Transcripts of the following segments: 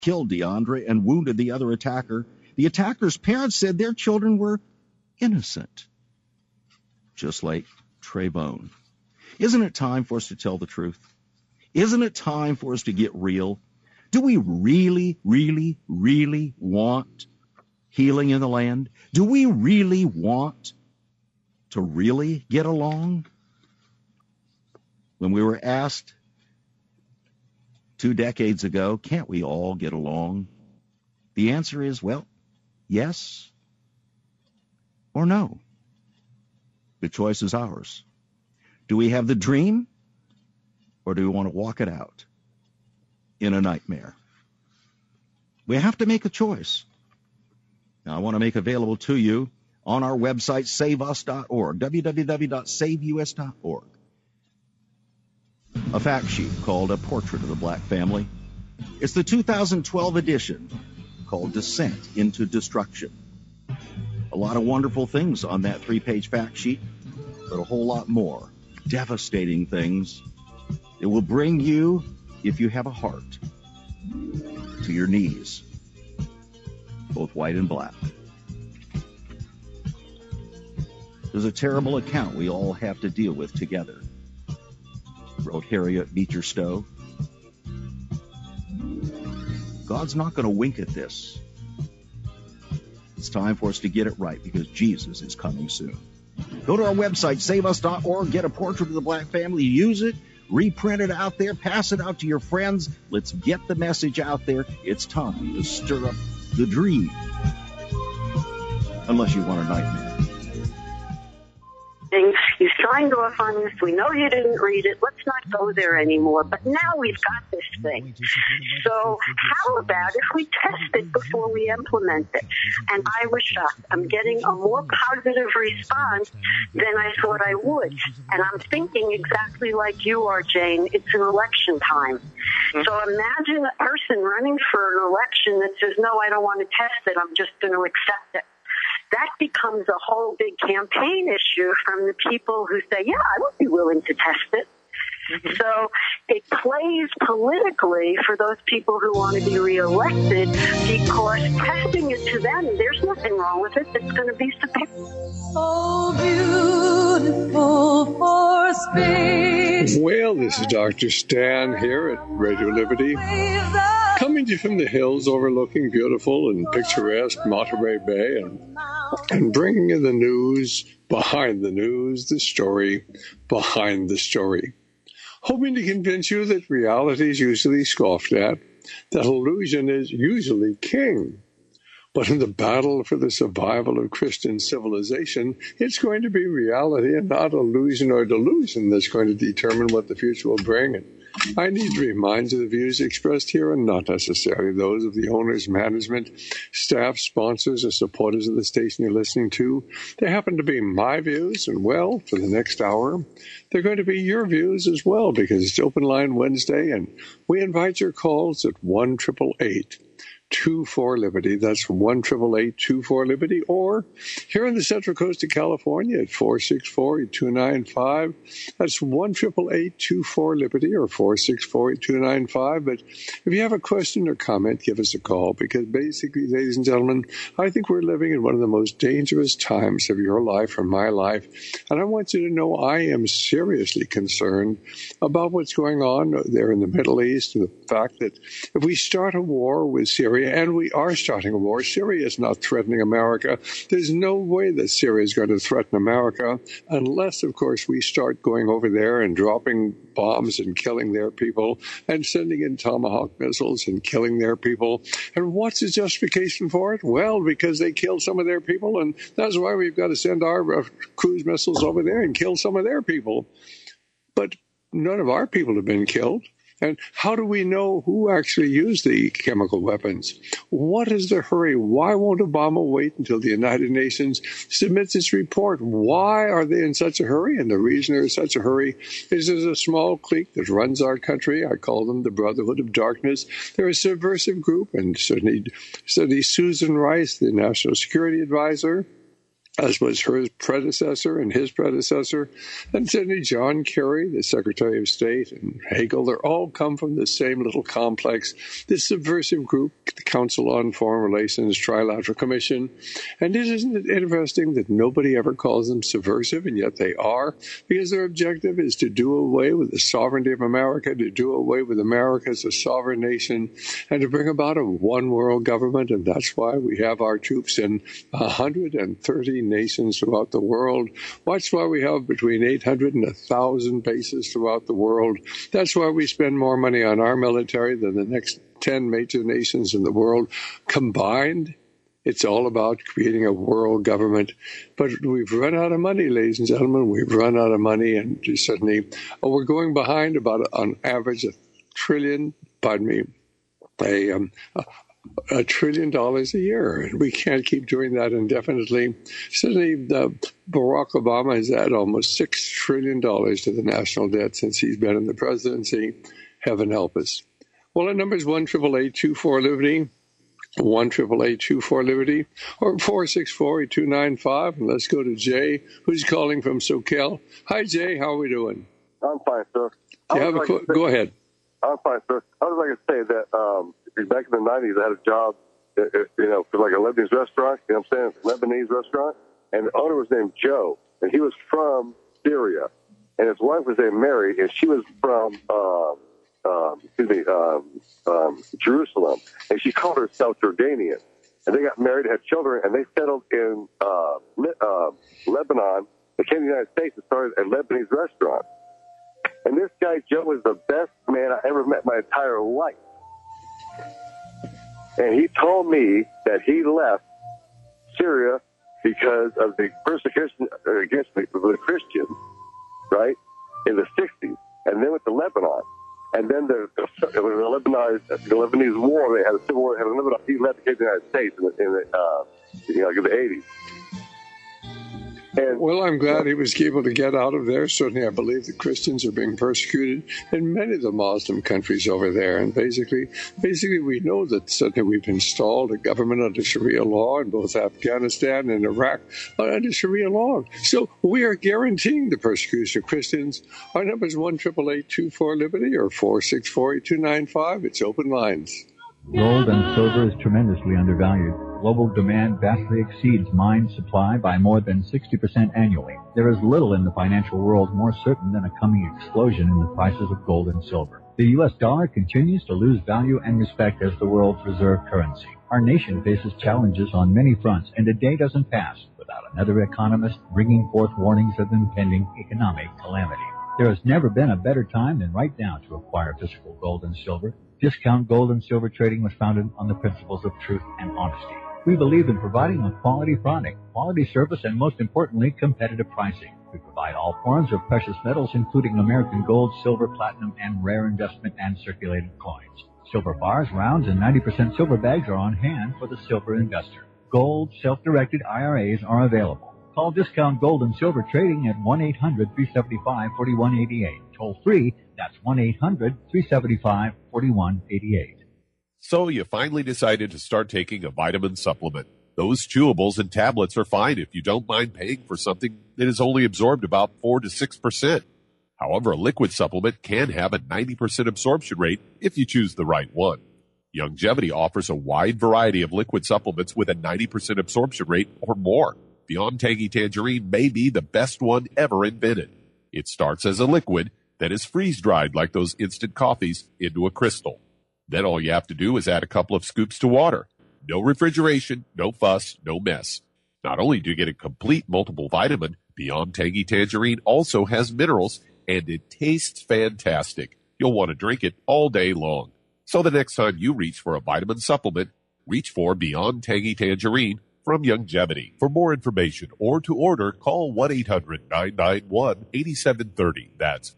killed DeAndre and wounded the other attacker. The attacker's parents said their children were innocent, just like Trayvon. Isn't it time for us to tell the truth? Isn't it time for us to get real? Do we really, really, really want healing in the land? Do we really want to really get along? When we were asked 2 decades ago, can't we all get along? The answer is, well, yes or no. The choice is ours. Do we have the dream, or do we want to walk it out in a nightmare? We have to make a choice. Now, I want to make available to you on our website, saveus.org, www.saveus.org, a fact sheet called A Portrait of the Black Family. It's the 2012 edition called Descent into Destruction. A lot of wonderful things on that 3-page fact sheet, but a whole lot more devastating things. It will bring you, if you have a heart, to your knees, both white and black. There's a terrible account we all have to deal with together, wrote Harriet Beecher Stowe. God's not going to wink at this. It's time for us to get it right because Jesus is coming soon. Go to our website, saveus.org, get A Portrait of the Black Family, use it, reprint it out there, pass it out to your friends. Let's get the message out there. It's time to stir up the dream. Unless you want a nightmare. You signed off on this. We know you didn't read it. Let's not go there anymore. But now we've got this thing. So how about if we test it before we implement it? And I was shocked. I'm getting a more positive response than I thought I would. And I'm thinking exactly like you are, Jane. It's an election time. So imagine a person running for an election that says, no, I don't want to test it. I'm just going to accept it. That becomes a whole big campaign issue from the people who say, yeah, I would be willing to test it. Mm-hmm. So it plays politically for those people who want to be reelected because testing it to them, there's nothing wrong with it. It's going to be superior. So beautiful for space. Well, this is Dr. Stan here at Radio Liberty, coming to you from the hills overlooking beautiful and picturesque Monterey Bay and bringing you the news behind the news, the story behind the story. Hoping to convince you that reality is usually scoffed at, that illusion is usually king. But in the battle for the survival of Christian civilization, it's going to be reality and not illusion or delusion that's going to determine what the future will bring. And I need to remind you the views expressed here are not necessarily those of the owners, management, staff, sponsors, or supporters of the station you're listening to. They happen to be my views, and well, for the next hour, they're going to be your views as well, because it's Open Line Wednesday, and we invite your calls at 1-888-24-LIBERTY. That's 1-888-24-LIBERTY. Or here on the Central Coast of California at 464-8295. That's 1-888-24-LIBERTY or 464-8295. But if you have a question or comment, give us a call, because basically, ladies and gentlemen, I think we're living in one of the most dangerous times of your life or my life. And I want you to know I am seriously concerned about what's going on there in the Middle East, and the fact that if we start a war with Syria, and we are starting a war. Syria is not threatening America. There's no way that Syria is going to threaten America unless, of course, we start going over there and dropping bombs and killing their people and sending in Tomahawk missiles and killing their people. And what's the justification for it? Well, because they killed some of their people, and that's why we've got to send our cruise missiles over there and kill some of their people. But none of our people have been killed. And how do we know who actually used the chemical weapons? What is the hurry? Why won't Obama wait until the United Nations submits its report? Why are they in such a hurry? And the reason they're in such a hurry is there's a small clique that runs our country. I call them the Brotherhood of Darkness. They're a subversive group, and certainly Susan Rice, the National Security Advisor, as was her predecessor and his predecessor, and certainly John Kerry, the Secretary of State, and Hagel. They all come from the same little complex, this subversive group, the Council on Foreign Relations Trilateral Commission. And isn't it interesting that nobody ever calls them subversive, and yet they are? Because their objective is to do away with the sovereignty of America, to do away with America as a sovereign nation, and to bring about a one-world government. And that's why we have our troops in 130 nations throughout the world. That's why we have between 800 and 1,000 bases throughout the world. That's why we spend more money on our military than the next 10 major nations in the world combined. It's all about creating a world government. But we've run out of money, ladies and gentlemen. We've run out of money, and suddenly we're going behind about, on average, $1 trillion a year, and we can't keep doing that indefinitely. Certainly, Barack Obama has added almost $6 trillion to the national debt since he's been in the presidency. Heaven help us. Well, our number is 1-888-24-LIBERTY, 1-888-24-LIBERTY, or 464-8295. And let's go to Jay, who's calling from SoCal. Hi, Jay. How are we doing? I'm fine, sir. Go ahead. I'm fine, sir. I was like to say that back in the 90s, I had a job, for like a Lebanese restaurant, you know what I'm saying? Lebanese restaurant. And the owner was named Joe, and he was from Syria. And his wife was named Mary, and she was from, Jerusalem. And she called herself Jordanian. And they got married, had children, and they settled in Lebanon. They came to the United States and started a Lebanese restaurant. And this guy, Joe, was the best man I ever met in my entire life. And he told me that he left Syria because of the persecution against the Christians, right, in the 60s, and then went to Lebanon. And then it was the Lebanese war. They had a civil war. In Lebanon. He left to the United States in the 80s. Well, I'm glad he was able to get out of there. Certainly, I believe the Christians are being persecuted in many of the Muslim countries over there. And basically, we know that certainly we've installed a government under Sharia law in both Afghanistan and Iraq under Sharia law. So we are guaranteeing the persecution of Christians. Our number is 1-888-24-LIBERTY or 464-8295. It's open lines. Gold and silver is tremendously undervalued. Global demand vastly exceeds mine supply by more than 60% annually. There is little in the financial world more certain than a coming explosion in the prices of gold and silver. The U.S. dollar continues to lose value and respect as the world's reserve currency. Our nation faces challenges on many fronts, and a day doesn't pass without another economist bringing forth warnings of impending economic calamity. There has never been a better time than right now to acquire physical gold and silver. Discount Gold and Silver Trading was founded on the principles of truth and honesty. We believe in providing a quality product, quality service, and most importantly, competitive pricing. We provide all forms of precious metals, including American gold, silver, platinum, and rare investment and circulated coins. Silver bars, rounds, and 90% silver bags are on hand for the silver investor. Gold, self-directed IRAs are available. Call Discount Gold and Silver Trading at 1-800-375-4188. Toll free, that's 1-800-375-4188. So you finally decided to start taking a vitamin supplement. Those chewables and tablets are fine if you don't mind paying for something that is only absorbed about 4 to 6%. However, a liquid supplement can have a 90% absorption rate if you choose the right one. Youngevity offers a wide variety of liquid supplements with a 90% absorption rate or more. Beyond Tangy Tangerine may be the best one ever invented. It starts as a liquid, then is freeze-dried like those instant coffees into a crystal. Then all you have to do is add a couple of scoops to water. No refrigeration, no fuss, no mess. Not only do you get a complete multiple vitamin, Beyond Tangy Tangerine also has minerals, and it tastes fantastic. You'll want to drink it all day long. So the next time you reach for a vitamin supplement, reach for Beyond Tangy Tangerine from Youngevity. For more information or to order, call 1-800-991-8730. That's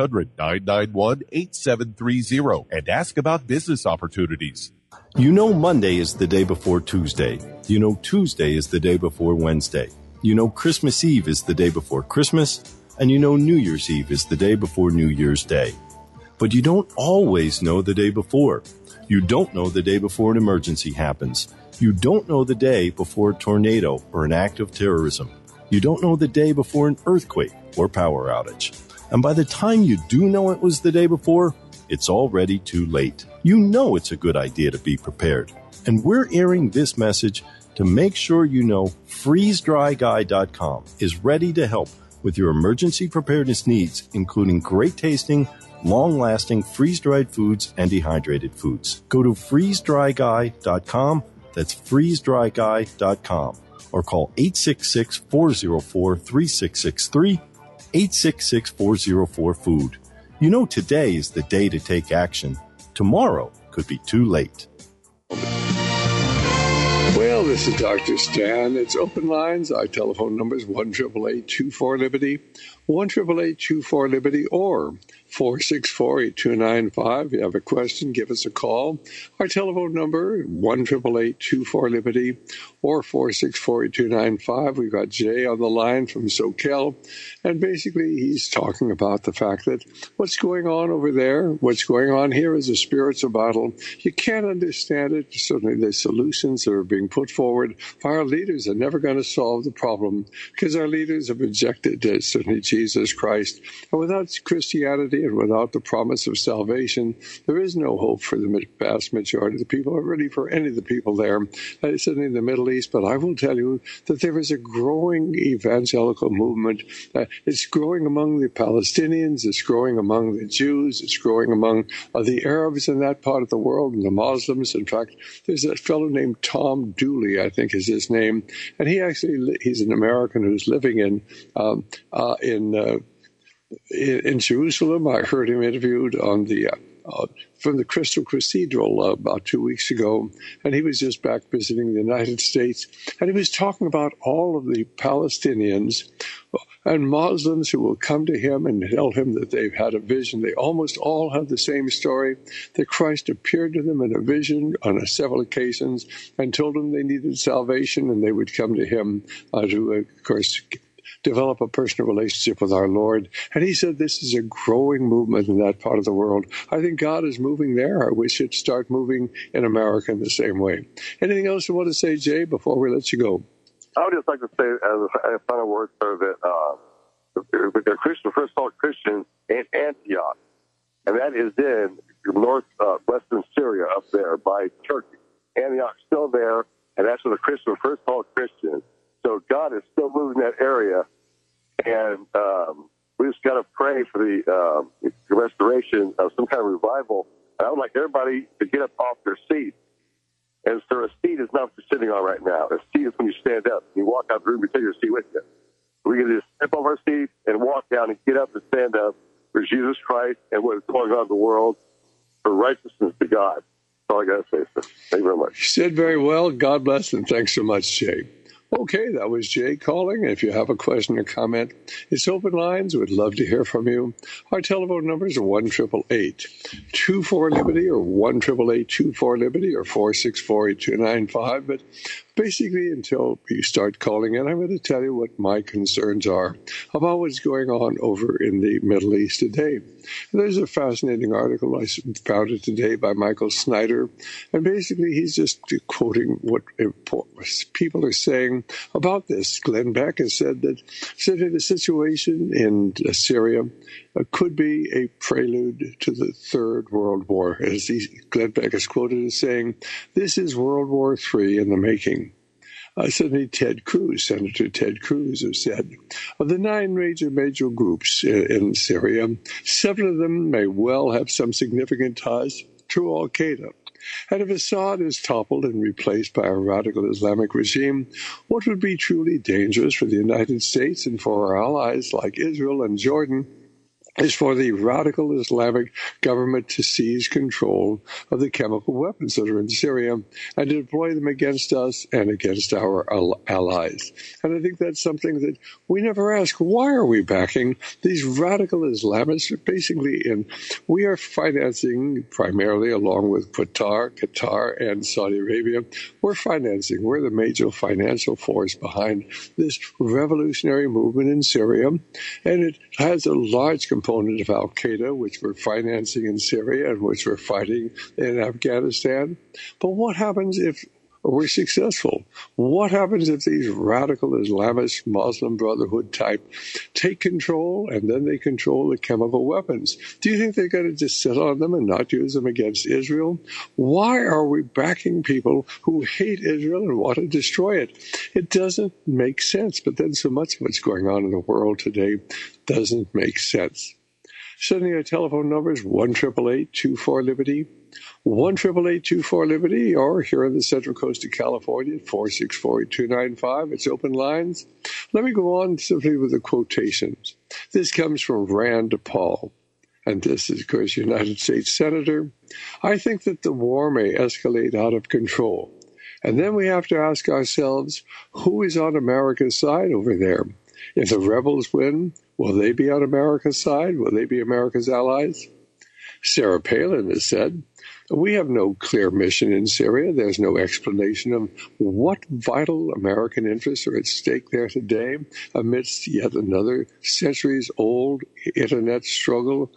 1-800-991-8730 and ask about business opportunities. You know Monday is the day before Tuesday. You know Tuesday is the day before Wednesday. You know Christmas Eve is the day before Christmas. And you know New Year's Eve is the day before New Year's Day. But you don't always know the day before. You don't know the day before an emergency happens. You don't know the day before a tornado or an act of terrorism. You don't know the day before an earthquake or power outage. And by the time you do know it was the day before, it's already too late. You know it's a good idea to be prepared. And we're airing this message to make sure you know FreezeDryGuy.com is ready to help with your emergency preparedness needs, including great tasting, long-lasting freeze-dried foods and dehydrated foods. Go to FreezeDryGuy.com. That's FreezeDryGuy.com. Or call 866-404-3663, 866-404-FOOD. You know today is the day to take action. Tomorrow could be too late. Well, this is Dr. Stan. It's open lines. Our telephone number is 1-888-24-LIBERTY, 1-888-24-LIBERTY, or 464-8295. If you have a question, give us a call. Our telephone number, 1-888-24-LIBERTY, or 464-8295. We've got Jay on the line from SoCal, and basically he's talking about the fact that what's going on over there, what's going on here is a spiritual battle. You can't understand it. Certainly the solutions that are being put forward by our leaders are never going to solve the problem, because our leaders have rejected certainly Jesus Christ. And without Christianity and without the promise of salvation, there is no hope for the vast majority of the people, or really for any of the people there, certainly in the Middle East. But I will tell you that there is a growing evangelical movement. It's growing among the Palestinians, it's growing among the Jews, it's growing among the Arabs in that part of the world, and the Muslims. In fact, there's a fellow named Tom Dooley, I think is his name, and he's an American who's living in Jerusalem. I heard him interviewed on from the Crystal Cathedral about 2 weeks ago, and he was just back visiting the United States, and he was talking about all of the Palestinians and Muslims who will come to him and tell him that they've had a vision. They almost all have the same story, that Christ appeared to them in a vision on several occasions and told them they needed salvation, and they would come to him to, of course, develop a personal relationship with our Lord. And he said this is a growing movement in that part of the world. I think God is moving there. I wish it'd start moving in America in the same way. Anything else you want to say, Jay, before we let you go? I would just like to say, as a final word, sir, that the first called Christians in Antioch, and that is in northwestern Syria up there by Turkey. Antioch's still there, and that's where the Christians were first called Christians. So God is still moving that area, and we just got to pray for the restoration of some kind of revival. And I would like everybody to get up off their seat. And so a seat is not what you're sitting on right now. A seat is when you stand up. You walk out the room, you take your seat with you. We can just step off our seat and walk down and get up and stand up for Jesus Christ and what is going on in the world for righteousness to God. That's all I got to say, sir. Thank you very much. You said very well. God bless, and thanks so much, Jay. Okay, that was Jay calling. If you have a question or comment, it's open lines. We'd love to hear from you. Our telephone numbers are 1-888-24-LIBERTY or 1-888-24-LIBERTY or 464-8295. But basically, until you start calling in, I'm going to tell you what my concerns are about what's going on over in the Middle East today. And there's a fascinating article I found it today by Michael Snyder, and basically he's just quoting what people are saying about this. Glenn Beck has said that the situation in Syria could be a prelude to the Third World War, as Glenn Beck is quoted as saying, "This is World War III in the making." Certainly Senator Ted Cruz has said, of the 9 major groups in Syria, 7 of them may well have some significant ties to Al-Qaeda. And if Assad is toppled and replaced by a radical Islamic regime, what would be truly dangerous for the United States and for our allies like Israel and Jordan is for the radical Islamic government to seize control of the chemical weapons that are in Syria and to deploy them against us and against our allies. And I think that's something that we never ask. Why are we backing these radical Islamists? Basically, we are financing primarily, along with Qatar, and Saudi Arabia. We're the major financial force behind this revolutionary movement in Syria. And it has a large component of Al-Qaeda, which we're financing in Syria and which we're fighting in Afghanistan. But what happens if were successful. What happens if these radical Islamist Muslim Brotherhood type take control and then they control the chemical weapons? Do you think they're going to just sit on them and not use them against Israel? Why are we backing people who hate Israel and want to destroy it? It doesn't make sense. But then so much of what's going on in the world today doesn't make sense. Sending our telephone numbers 1-888-24-LIBERTY, 1-888-24-LIBERTY, or here on the Central Coast of California, 464-8295. It's open lines. Let me go on simply with the quotations. This comes from Rand Paul, and this is, of course, United States Senator. I think that the war may escalate out of control. And then we have to ask ourselves, who is on America's side over there? If the rebels win, will they be on America's side? Will they be America's allies? Sarah Palin has said, we have no clear mission in Syria. There's no explanation of what vital American interests are at stake there today amidst yet another centuries-old internet struggle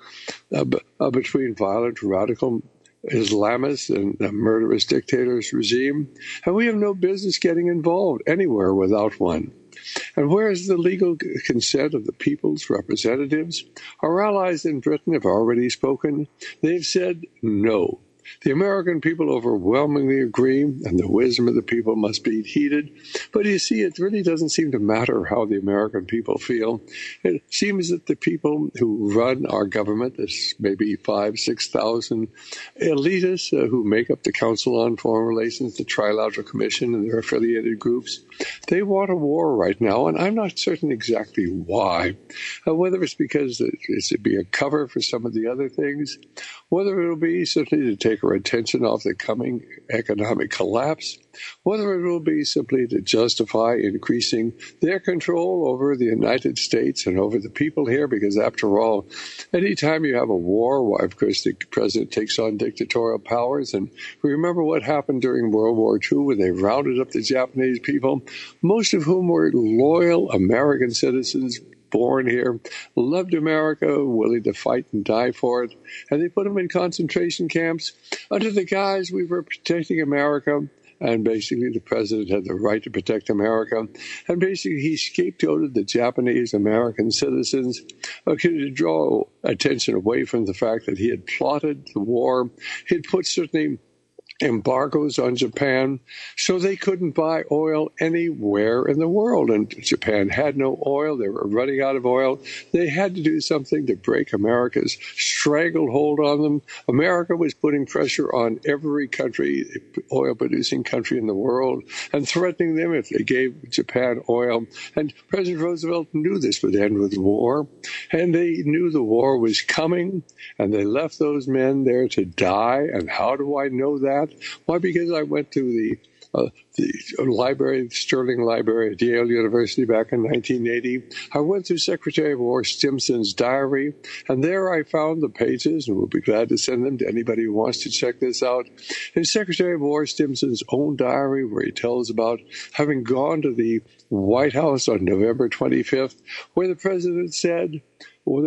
between violent radical Islamists and a murderous dictator's regime. And we have no business getting involved anywhere without one. And where is the legal consent of the people's representatives? Our allies in Britain have already spoken. They've said no. The American people overwhelmingly agree, and the wisdom of the people must be heeded. But you see, it really doesn't seem to matter how the American people feel. It seems that the people who run our government, this maybe 5,000, 6,000 elitists who make up the Council on Foreign Relations, the Trilateral Commission, and their affiliated groups, they want a war right now, and I'm not certain exactly why. Whether it's because it's be a cover for some of the other things, whether it'll be simply to take our attention off the coming economic collapse, whether it will be simply to justify increasing their control over the United States and over the people here, because after all, anytime you have a war, why, of course, the president takes on dictatorial powers. And remember what happened during World War II when they rounded up the Japanese people, most of whom were loyal American citizens, born here, loved America, willing to fight and die for it. And they put them in concentration camps under the guise we were protecting America. And basically, the president had the right to protect America. And basically, he scapegoated the Japanese American citizens to draw attention away from the fact that he had plotted the war. He'd put certainly embargoes on Japan so they couldn't buy oil anywhere in the world. And Japan had no oil. They were running out of oil. They had to do something to break America's stranglehold on them. America was putting pressure on every country, oil-producing country in the world, and threatening them if they gave Japan oil. And President Roosevelt knew this would end with war, and they knew the war was coming, and they left those men there to die. And how do I know that? Why? Because I went to the library, the Sterling Library at Yale University back in 1980. I went through Secretary of War Stimson's diary, and there I found the pages, and we'll be glad to send them to anybody who wants to check this out, in Secretary of War Stimson's own diary, where he tells about having gone to the White House on November 25th, where the president said, well,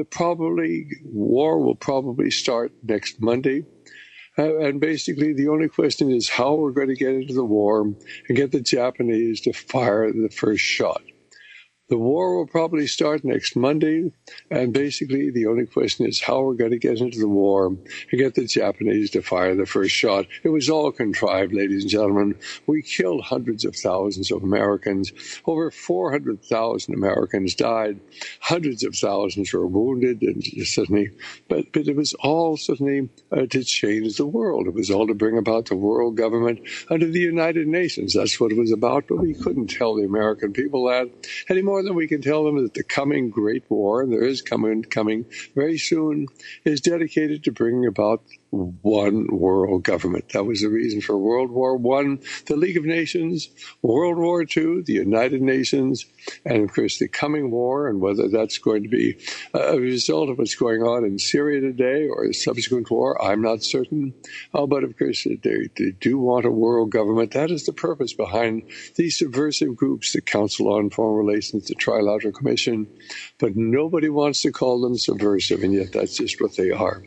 war will probably start next Monday. And basically, the only question is how we're going to get into the war and get the Japanese to fire the first shot. The war will probably start next Monday, and basically the only question is how we're going to get into the war and get the Japanese to fire the first shot. It was all contrived, ladies and gentlemen. We killed hundreds of thousands of Americans. Over 400,000 Americans died. Hundreds of thousands were wounded, and suddenly, but it was all suddenly to change the world. It was all to bring about the world government under the United Nations. That's what it was about, but we couldn't tell the American people that anymore. More than we can tell them that the coming Great War, and there is coming very soon, is dedicated to bringing about one world government. That was the reason for World War I, the League of Nations, World War II, the United Nations, and of course the coming war, and whether that's going to be a result of what's going on in Syria today or a subsequent war, I'm not certain. But of course they do want a world government. That is the purpose behind these subversive groups, the Council on Foreign Relations, the Trilateral Commission. But nobody wants to call them subversive, and yet that's just what they are.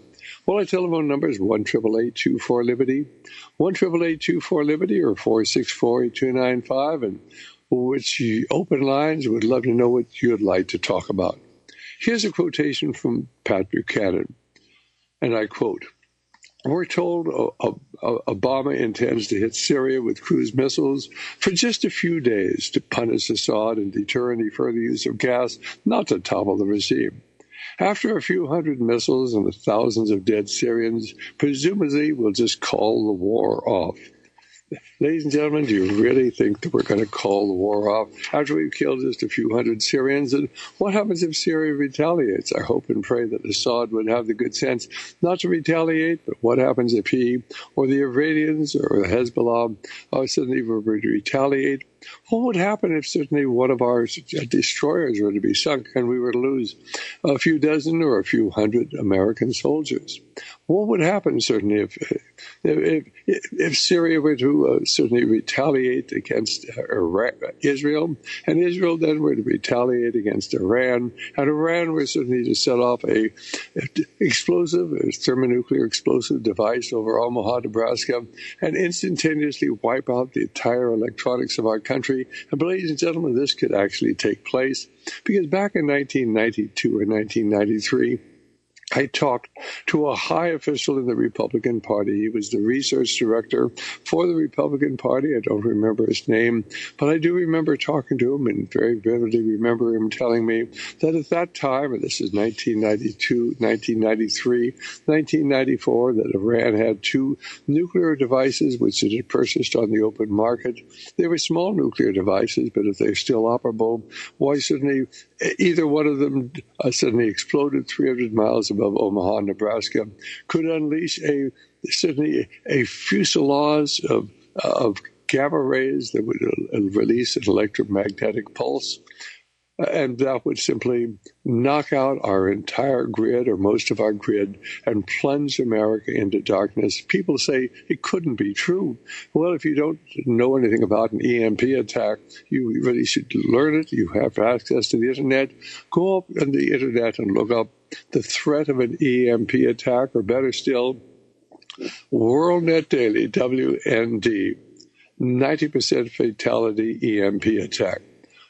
Well, our telephone number is 1-888-24-LIBERTY, 1-888-24-LIBERTY, or 464-8295, and which open lines. Would love to know what you'd like to talk about. Here's a quotation from Pat Buchanan, and I quote, "We're told Obama intends to hit Syria with cruise missiles for just a few days to punish Assad and deter any further use of gas, not to topple the regime. After a few hundred missiles and the thousands of dead Syrians, presumably we'll just call the war off." Ladies and gentlemen, do you really think that we're going to call the war off after we've killed just a few hundred Syrians? And what happens if Syria retaliates? I hope and pray that Assad would have the good sense not to retaliate, but what happens if he or the Iranians or the Hezbollah suddenly were to retaliate? What would happen if certainly one of our destroyers were to be sunk and we were to lose a few dozen or a few hundred American soldiers? What would happen certainly if Syria were to certainly retaliate against Israel, and Israel then were to retaliate against Iran, and Iran were certainly to set off a thermonuclear explosive device over Omaha, Nebraska, and instantaneously wipe out the entire electronics of our country? And ladies and gentlemen, this could actually take place because back in 1992 or 1993, I talked to a high official in the Republican Party. He was the research director for the Republican Party. I don't remember his name, but I do remember talking to him and very vividly remember him telling me that at that time, and this is 1992, 1993, 1994, that Iran had 2 nuclear devices which it had purchased on the open market. They were small nuclear devices, but if they're still operable, why suddenly either one of them suddenly exploded 300 miles above Omaha, Nebraska, could unleash a fusillade of gamma rays that would release an electromagnetic pulse, and that would simply knock out our entire grid or most of our grid and plunge America into darkness. People say it couldn't be true. Well, if you don't know anything about an EMP attack, you really should learn it. You have access to the Internet. Go up on the Internet and look up the threat of an EMP attack, or better still, WorldNet Daily, WND, 90% fatality EMP attack.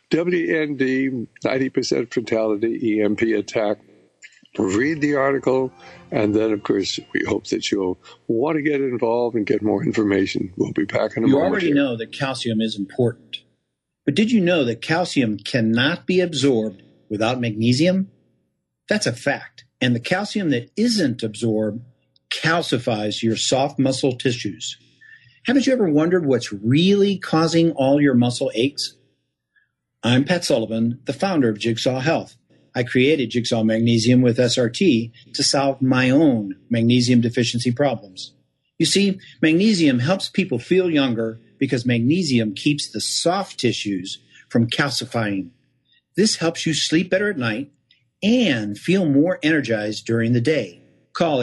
WND, 90% fatality EMP attack. Read the article, and then, of course, we hope that you'll want to get involved and get more information. We'll be back in a moment. You already know that calcium is important. But did you know that calcium cannot be absorbed without magnesium? That's a fact. And the calcium that isn't absorbed calcifies your soft muscle tissues. Haven't you ever wondered what's really causing all your muscle aches? I'm Pat Sullivan, the founder of Jigsaw Health. I created Jigsaw Magnesium with SRT to solve my own magnesium deficiency problems. You see, magnesium helps people feel younger because magnesium keeps the soft tissues from calcifying. This helps you sleep better at night and feel more energized during the day. Call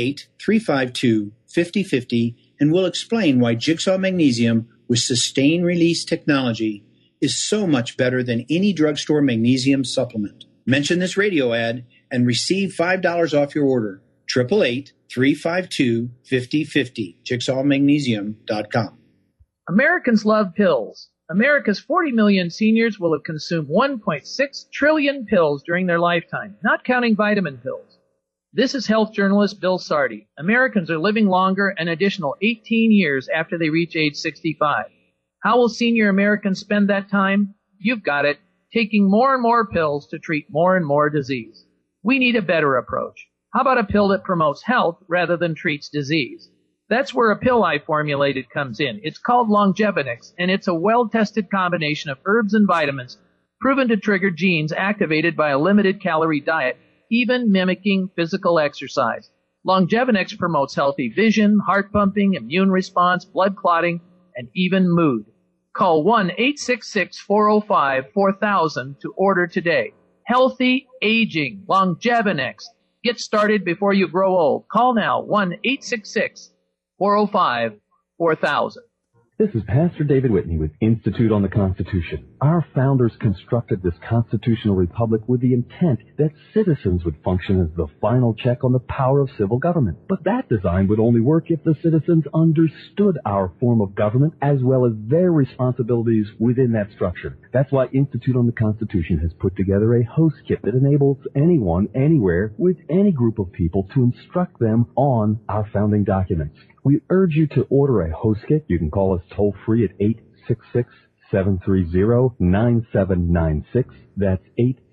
888-352-5050 and we'll explain why Jigsaw Magnesium with sustained release technology is so much better than any drugstore magnesium supplement. Mention this radio ad and receive $5 off your order. 888-352-5050. JigsawMagnesium.com. Americans love pills. America's 40 million seniors will have consumed 1.6 trillion pills during their lifetime, not counting vitamin pills. This is health journalist Bill Sardi. Americans are living longer an additional 18 years after they reach age 65. How will senior Americans spend that time? You've got it, taking more and more pills to treat more and more disease. We need a better approach. How about a pill that promotes health rather than treats disease? That's where a pill I formulated comes in. It's called Longevinix, and it's a well-tested combination of herbs and vitamins proven to trigger genes activated by a limited-calorie diet, even mimicking physical exercise. Longevinix promotes healthy vision, heart pumping, immune response, blood clotting, and even mood. Call 1-866-405-4000 to order today. Healthy aging, Longevinix. Get started before you grow old. Call now, 1-866-405-4000. This is Pastor David Whitney with Institute on the Constitution. Our founders constructed this constitutional republic with the intent that citizens would function as the final check on the power of civil government. But that design would only work if the citizens understood our form of government as well as their responsibilities within that structure. That's why Institute on the Constitution has put together a host kit that enables anyone, anywhere, with any group of people to instruct them on our founding documents. We urge you to order a host kit. You can call us toll-free at 866-730-9796. That's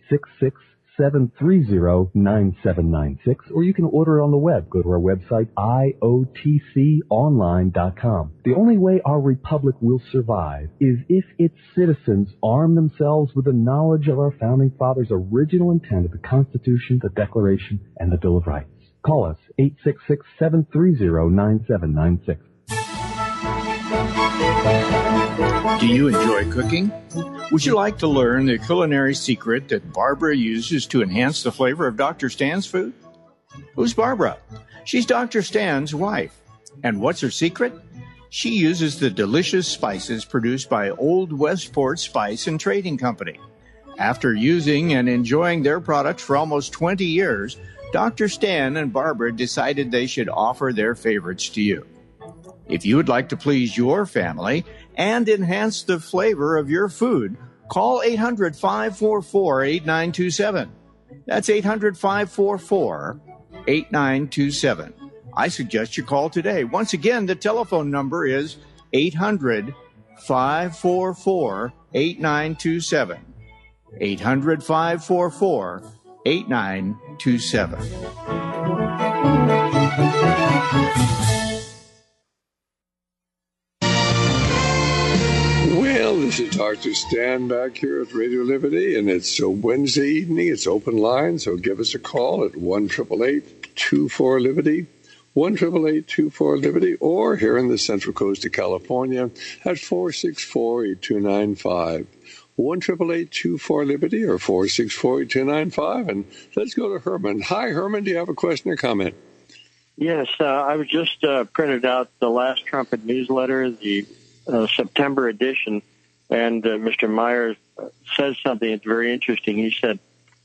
866-730-9796. Or you can order it on the web. Go to our website, iotconline.com. The only way our republic will survive is if its citizens arm themselves with the knowledge of our founding fathers' original intent of the Constitution, the Declaration, and the Bill of Rights. Call us, 866-730-9796. Do you enjoy cooking? Would you like to learn the culinary secret that Barbara uses to enhance the flavor of Dr. Stan's food? Who's Barbara? She's Dr. Stan's wife. And what's her secret? She uses the delicious spices produced by Old Westport Spice and Trading Company. After using and enjoying their products for almost 20 years, Dr. Stan and Barbara decided they should offer their favorites to you. If you would like to please your family and enhance the flavor of your food, call 800-544-8927. That's 800-544-8927. I suggest you call today. Once again, the telephone number is 800-544-8927. 800-544-8927. Well, this is Dr. Stan back here at Radio Liberty, and it's a Wednesday evening. It's open line, so give us a call at 1-888-24-LIBERTY, 1-888-24-LIBERTY, or here in the Central Coast of California at 464-8295. 1-888-24-LIBERTY or 464-8295. And let's go to Herman. Hi, Herman. Do you have a question or comment? Yes, I was just printed out the last Trumpet newsletter, the September edition, and Mr. Myers says something that's very interesting. He said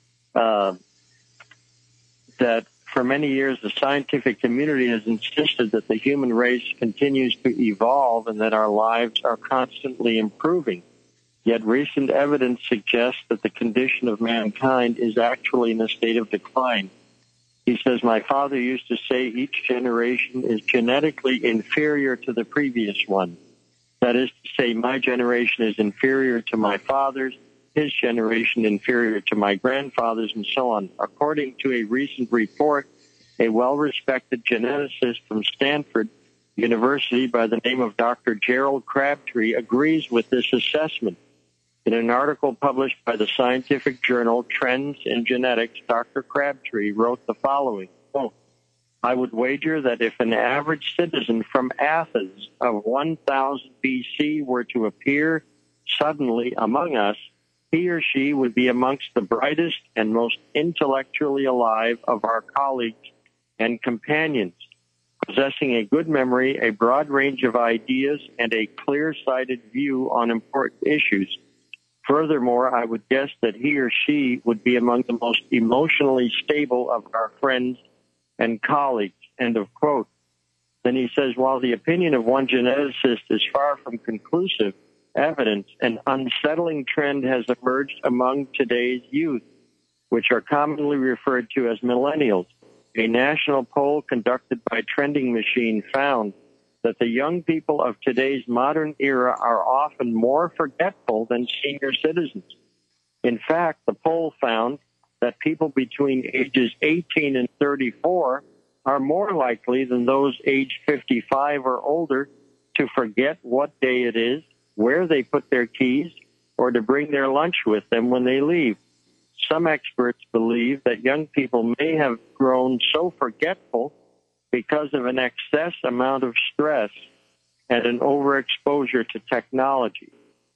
that for many years the scientific community has insisted that the human race continues to evolve and that our lives are constantly improving. Yet recent evidence suggests that the condition of mankind is actually in a state of decline. He says, my father used to say each generation is genetically inferior to the previous one. That is to say, my generation is inferior to my father's, his generation inferior to my grandfather's, and so on. According to a recent report, a well-respected geneticist from Stanford University by the name of Dr. Gerald Crabtree agrees with this assessment. In an article published by the scientific journal Trends in Genetics, Dr. Crabtree wrote the following, quote, I would wager that if an average citizen from Athens of 1000 BC were to appear suddenly among us, he or she would be amongst the brightest and most intellectually alive of our colleagues and companions, possessing a good memory, a broad range of ideas, and a clear-sighted view on important issues. Furthermore, I would guess that he or she would be among the most emotionally stable of our friends and colleagues, end of quote. Then he says, while the opinion of one geneticist is far from conclusive evidence, an unsettling trend has emerged among today's youth, which are commonly referred to as millennials. A national poll conducted by Trending Machine found that the young people of today's modern era are often more forgetful than senior citizens. In fact, the poll found that people between ages 18 and 34 are more likely than those aged 55 or older to forget what day it is, where they put their keys, or to bring their lunch with them when they leave. Some experts believe that young people may have grown so forgetful because of an excess amount of stress and an overexposure to technology.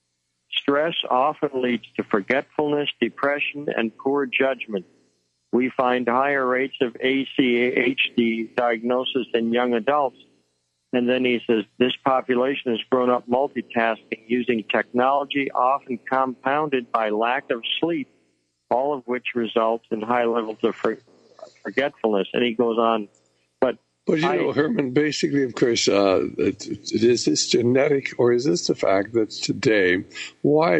Stress often leads to forgetfulness, depression, and poor judgment. We find higher rates of ADHD diagnosis in young adults. And then he says, this population has grown up multitasking, using technology, often compounded by lack of sleep, all of which results in high levels of forgetfulness. And he goes on. But, Herman, basically, of course, is this genetic, or is this the fact that today, why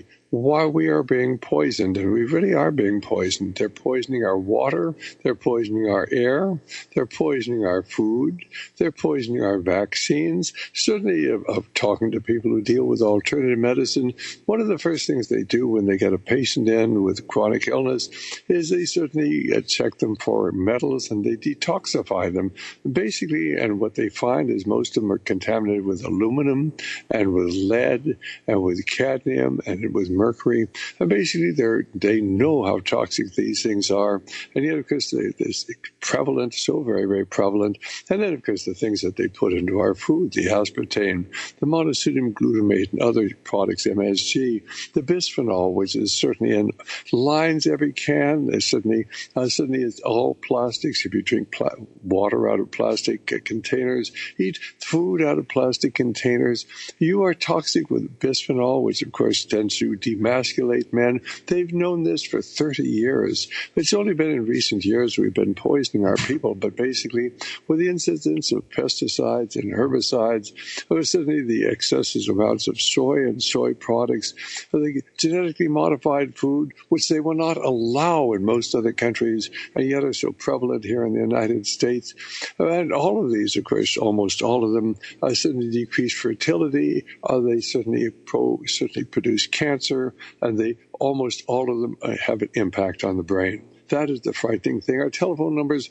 we are being poisoned, and we really are being poisoned. They're poisoning our water, they're poisoning our air, they're poisoning our food, they're poisoning our vaccines. Certainly, of talking to people who deal with alternative medicine, one of the first things they do when they get a patient in with chronic illness is they certainly check them for metals and they detoxify them. Basically, and what they find is most of them are contaminated with aluminum and with lead and with cadmium and with mercury, and basically they know how toxic these things are, and yet of course they're prevalent, so very, very prevalent. And then of course the things that they put into our food, the aspartame, the monosodium glutamate and other products, MSG, the bisphenol, which is certainly in lines every can. There's certainly it's all plastics. If you drink water out of plastic containers, eat food out of plastic containers, you are toxic with bisphenol, which of course tends to demasculate men. They've known this for 30 years. It's only been in recent years we've been poisoning our people, but basically with the incidence of pesticides and herbicides, or certainly the excessive amounts of soy and soy products, the genetically modified food, which they will not allow in most other countries, and yet are so prevalent here in the United States. And all of these, of course, almost all of them, certainly decrease fertility. They certainly produce cancer, and they almost all of them have an impact on the brain. That is the frightening thing. Our telephone number is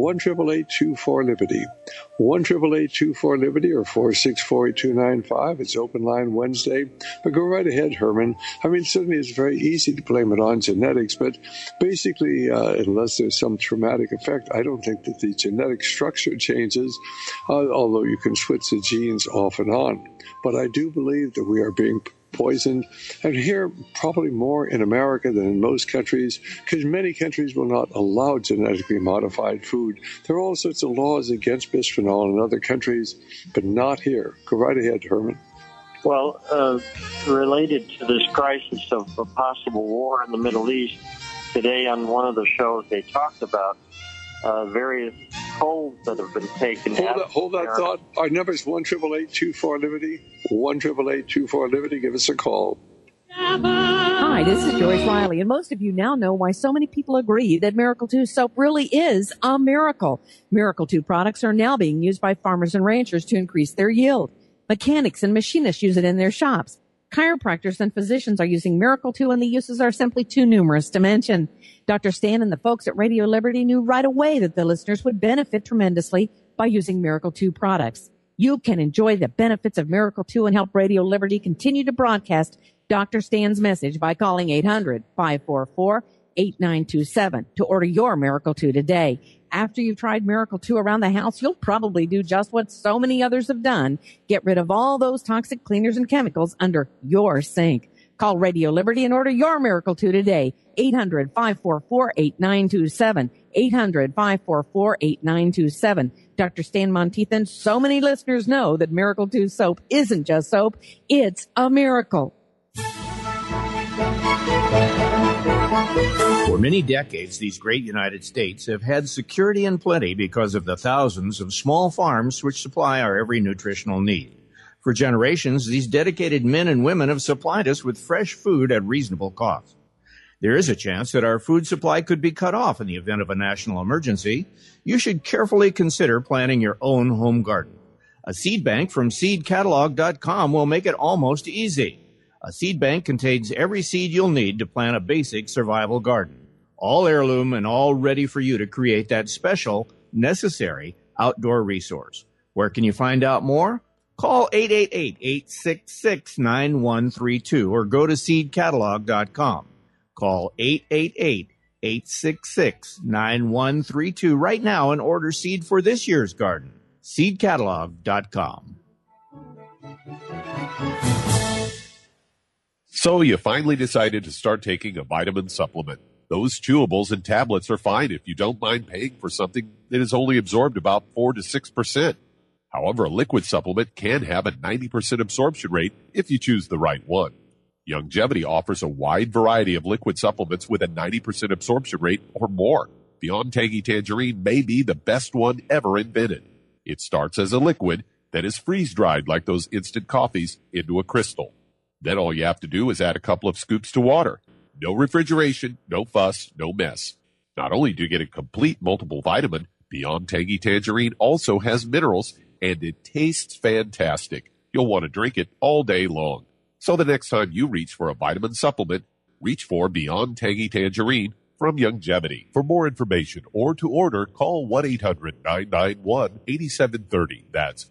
1-888-24-LIBERTY, 1-888-24-LIBERTY, or 464-8295. It's open line Wednesday. But go right ahead, Herman. I mean, certainly it's very easy to blame it on genetics, but basically, unless there's some traumatic effect, I don't think that the genetic structure changes, although you can switch the genes off and on. But I do believe that we are being poisoned, and here probably more in America than in most countries, because many countries will not allow genetically modified food. There are all sorts of laws against bisphenol in other countries, but not here. Go right ahead, Herman. Well, related to this crisis of a possible war in the Middle East, today on one of the shows they talked about various tolls that have been taken. Hold that thought. Our number is 1-888-24-LIBERTY, 1-888-24-LIBERTY. Give us a call. Hi, this is Joyce Riley, and most of you now know why so many people agree that Miracle 2 soap really is a miracle. Miracle 2 products are now being used by farmers and ranchers to increase their yield. Mechanics and machinists use it in their shops. Chiropractors and physicians are using Miracle 2, and the uses are simply too numerous to mention. Dr. Stan and the folks at Radio Liberty knew right away that the listeners would benefit tremendously by using Miracle 2 products. You can enjoy the benefits of Miracle 2 and help Radio Liberty continue to broadcast Dr. Stan's message by calling 800-544-8927 to order your Miracle 2 today. After you've tried Miracle 2 around the house, you'll probably do just what so many others have done. Get rid of all those toxic cleaners and chemicals under your sink. Call Radio Liberty and order your Miracle 2 today. 800-544-8927. 800-544-8927. Dr. Stan Monteith and so many listeners know that Miracle 2 soap isn't just soap. It's a miracle. For many decades, these great United States have had security and plenty because of the thousands of small farms which supply our every nutritional need. For generations, these dedicated men and women have supplied us with fresh food at reasonable cost. There is a chance that our food supply could be cut off in the event of a national emergency. You should carefully consider planting your own home garden. A seed bank from seedcatalog.com will make it almost easy. A seed bank contains every seed you'll need to plant a basic survival garden. All heirloom and all ready for you to create that special, necessary outdoor resource. Where can you find out more? Call 888-866-9132 or go to seedcatalog.com. Call 888-866-9132 right now and order seed for this year's garden. Seedcatalog.com. So you finally decided to start taking a vitamin supplement. Those chewables and tablets are fine if you don't mind paying for something that is only absorbed about 4 to 6%. However, a liquid supplement can have a 90% absorption rate if you choose the right one. Youngevity offers a wide variety of liquid supplements with a 90% absorption rate or more. Beyond Tangy Tangerine may be the best one ever invented. It starts as a liquid that is freeze-dried like those instant coffees into a crystal. Then all you have to do is add a couple of scoops to water. No refrigeration, no fuss, no mess. Not only do you get a complete multiple vitamin, Beyond Tangy Tangerine also has minerals, and it tastes fantastic. You'll want to drink it all day long. So the next time you reach for a vitamin supplement, reach for Beyond Tangy Tangerine from Youngevity. For more information or to order, call 1-800-991-8730. That's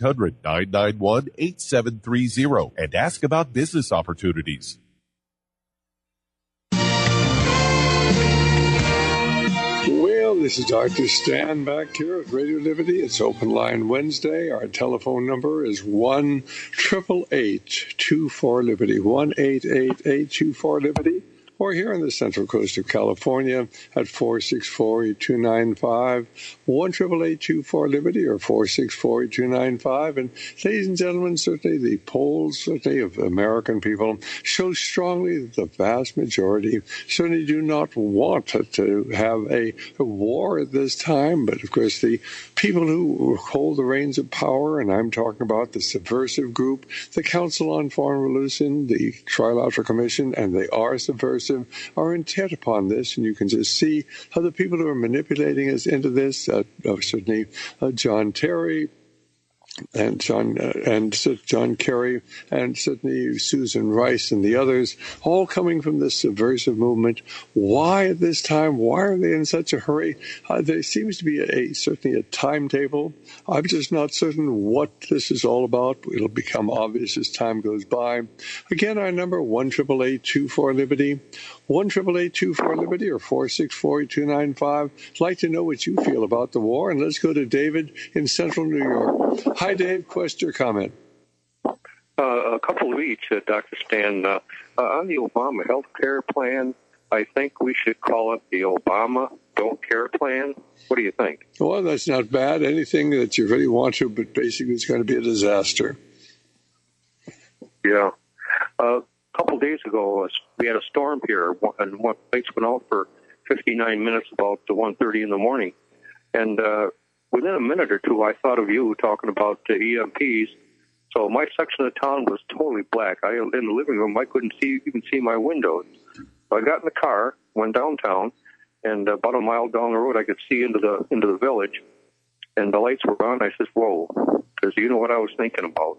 1-800-991-8730 and ask about business opportunities. Well, this is Dr. Stan back here at Radio Liberty. It's Open Line Wednesday. Our telephone number is 1-888-24-LIBERTY, 1-888-24-LIBERTY. Or here on the Central Coast of California at 464-8295, 1-888-24-LIBERTY or 464-8295. And ladies and gentlemen, certainly the polls, certainly of American people, show strongly that the vast majority certainly do not want to have a war at this time. But, of course, the people who hold the reins of power, and I'm talking about the subversive group, the Council on Foreign Relations, the Trilateral Commission, and they are subversive, are intent upon this, and you can just see how the people who are manipulating us into this, certainly John Terry, and John Kerry, and certainly Susan Rice and the others, all coming from this subversive movement. Why at this time? Why are they in such a hurry? There seems to be certainly a timetable. I'm just not certain what this is all about. It'll become obvious as time goes by. Again, our number, 1-888-24-LIBERTY, 1-888-24-LIBERTY or 464-8295. I'd like to know what you feel about the war, and let's go to David in central New York. Hi, Dave. Question or comment? A couple of each, Dr. Stan. On the Obama health care plan, I think we should call it the Obama Don't Care Plan. What do you think? Well, that's not bad. Anything that you really want to, but basically it's going to be a disaster. Yeah. A couple of days ago, we had a storm here, and one lights went out for 59 minutes, about 1:30 in the morning. And within a minute or two, I thought of you talking about EMPs. So my section of town was totally black. In the living room, I couldn't even see my windows. So I got in the car, went downtown, and about a mile down the road, I could see into the village, and the lights were on. I said, "Whoa," because you know what I was thinking about.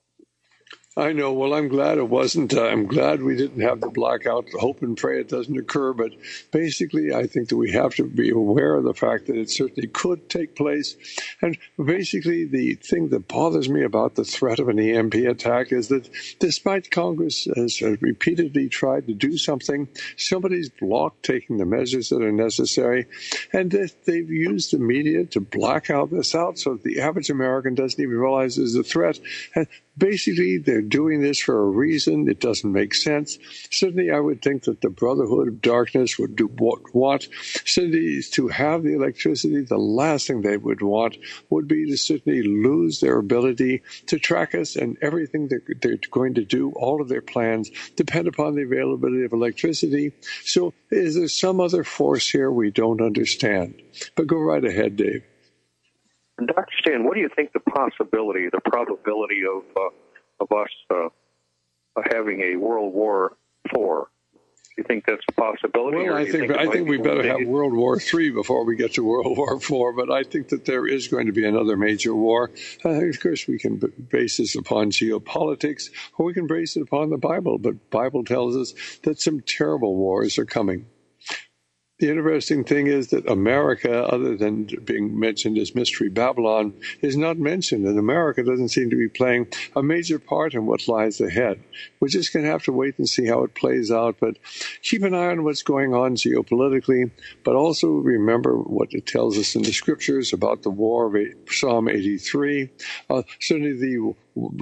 I know. Well, I'm glad it wasn't. I'm glad we didn't have the blackout. Hope and pray it doesn't occur. But basically, I think that we have to be aware of the fact that it certainly could take place. And basically, the thing that bothers me about the threat of an EMP attack is that despite Congress has repeatedly tried to do something, somebody's blocked taking the measures that are necessary. And they've used the media to black out this out so that the average American doesn't even realize there's a threat. And basically, they're doing this for a reason. It doesn't make sense. Certainly, I would think that the Brotherhood of Darkness would do what cities to have the electricity. The last thing they would want would be to certainly lose their ability to track us, and everything they're going to do, all of their plans, depend upon the availability of electricity. So is there some other force here we don't understand? But go right ahead, Dave. And Dr. Stan, what do you think the probability of us having a World War IV? Do you think that's a possibility? Well, I think we better have World War III before we get to World War IV, but I think that there is going to be another major war. Of course, we can base this upon geopolitics, or we can base it upon the Bible, but the Bible tells us that some terrible wars are coming. The interesting thing is that America, other than being mentioned as Mystery Babylon, is not mentioned, and America doesn't seem to be playing a major part in what lies ahead. We're just going to have to wait and see how it plays out, but keep an eye on what's going on geopolitically, but also remember what it tells us in the scriptures about the war of Psalm 83, certainly the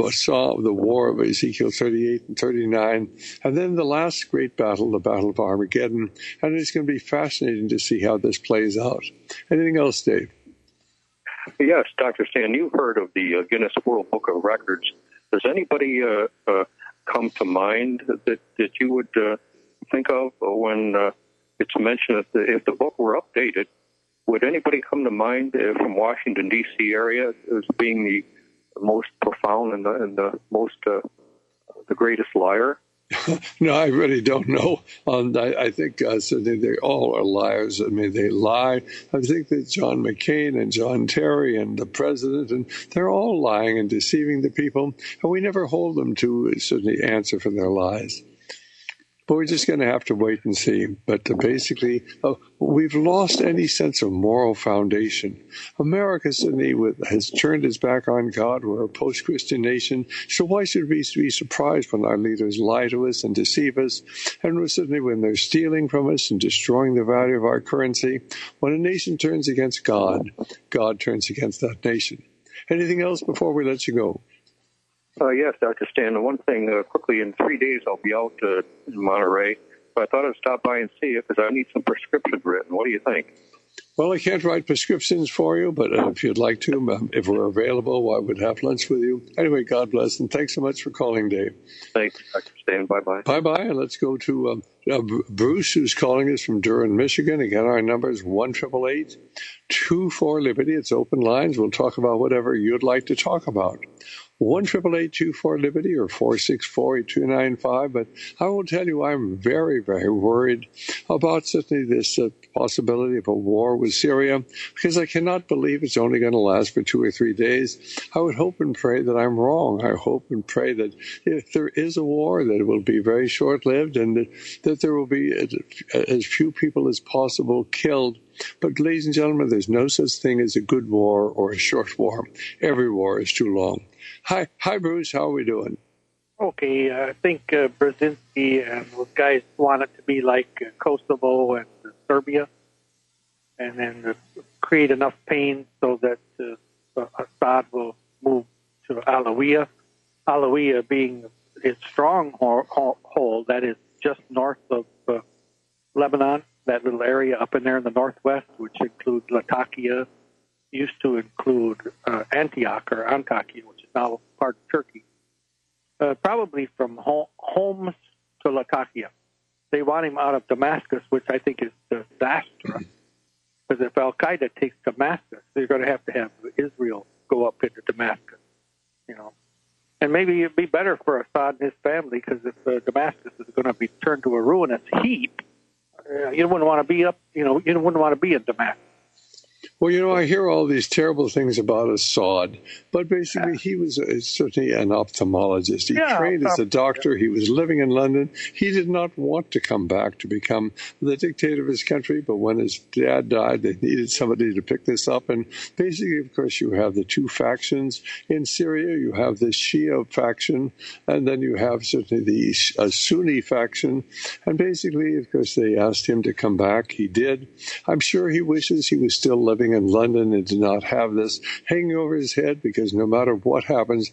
war of Ezekiel 38 and 39, and then the last great battle, the Battle of Armageddon, and it's going to be fascinating to see how this plays out. Anything else, Dave? Yes, Dr. Stan, you've heard of the Guinness World Book of Records. Does anybody come to mind that you would think of when it's mentioned that if the book were updated? Would anybody come to mind from Washington, D.C. area as being the most profound and the most the greatest liar? No, I really don't know. I think certainly they all are liars. I mean, they lie. I think that John McCain and John Terry and the president, and they're all lying and deceiving the people, and we never hold them to certainly answer for their lies. But we're just going to have to wait and see. But basically, we've lost any sense of moral foundation. America certainly has turned its back on God. We're a post-Christian nation. So why should we be surprised when our leaders lie to us and deceive us? And certainly when they're stealing from us and destroying the value of our currency. When a nation turns against God, God turns against that nation. Anything else before we let you go? Yes, Dr. Stan. One thing, quickly, in 3 days I'll be out in Monterey. So I thought I'd stop by and see you because I need some prescriptions written. What do you think? Well, I can't write prescriptions for you, but if you'd like to, if we're available, I would have lunch with you. Anyway, God bless, and thanks so much for calling, Dave. Thanks, Dr. Stan. Bye-bye. Bye-bye, and let's go to Bruce, who's calling us from Durham, Michigan. Again, our number is 1-888-24-LIBERTY. It's open lines. We'll talk about whatever you'd like to talk about. 1-888-24-LIBERTY or 464-8295. But I will tell you, I'm very, very worried about certainly this possibility of a war with Syria, because I cannot believe it's only going to last for 2 or 3 days. I would hope and pray that I'm wrong. I hope and pray that if there is a war, that it will be very short-lived and that there will be as few people as possible killed. But, ladies and gentlemen, there's no such thing as a good war or a short war. Every war is too long. Hi, Bruce. How are we doing? Okay, I think Brzezinski and those guys want it to be like Kosovo and Serbia, and then create enough pain so that Assad will move to Alawiyah. Alawiyah being its stronghold, that is just north of Lebanon, that little area up in there in the northwest, which includes Latakia, used to include Antioch or Antakya, which is now part of Turkey. Probably from Homs to Latakia. They want him out of Damascus, which I think is disastrous. Because if Al-Qaeda takes Damascus, they're going to have Israel go up into Damascus, you know. And maybe it'd be better for Assad and his family, because if Damascus is going to be turned to a ruinous heap, you wouldn't want to be you wouldn't want to be in Damascus. Well, I hear all these terrible things about Assad, but basically he was certainly an ophthalmologist. He trained as a doctor. He was living in London. He did not want to come back to become the dictator of his country, but when his dad died, they needed somebody to pick this up. And basically, of course, you have the two factions. In Syria, you have the Shia faction, and then you have certainly the Sunni faction. And basically, of course, they asked him to come back. He did. I'm sure he wishes he was still living in London and did not have this hanging over his head, because no matter what happens,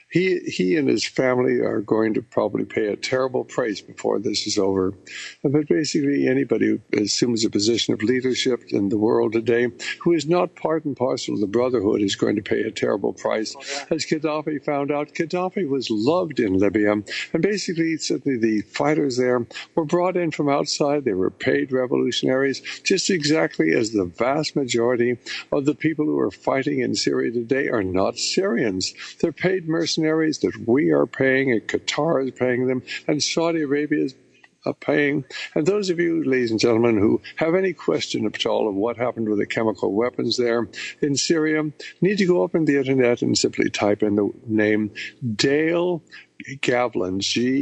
he and his family are going to probably pay a terrible price before this is over. But basically, anybody who assumes a position of leadership in the world today who is not part and parcel of the Brotherhood is going to pay a terrible price. As Gaddafi found out, Gaddafi was loved in Libya. And basically, certainly the fighters there were brought in from outside. They were paid revolutionaries, just exactly as the vast majority of the people who are fighting in Syria today are not Syrians. They're paid mercenaries that we are paying, and Qatar is paying them, and Saudi Arabia is paying. And those of you, ladies and gentlemen, who have any question at all of what happened with the chemical weapons there in Syria, need to go up on the internet and simply type in the name Dale Gavlak,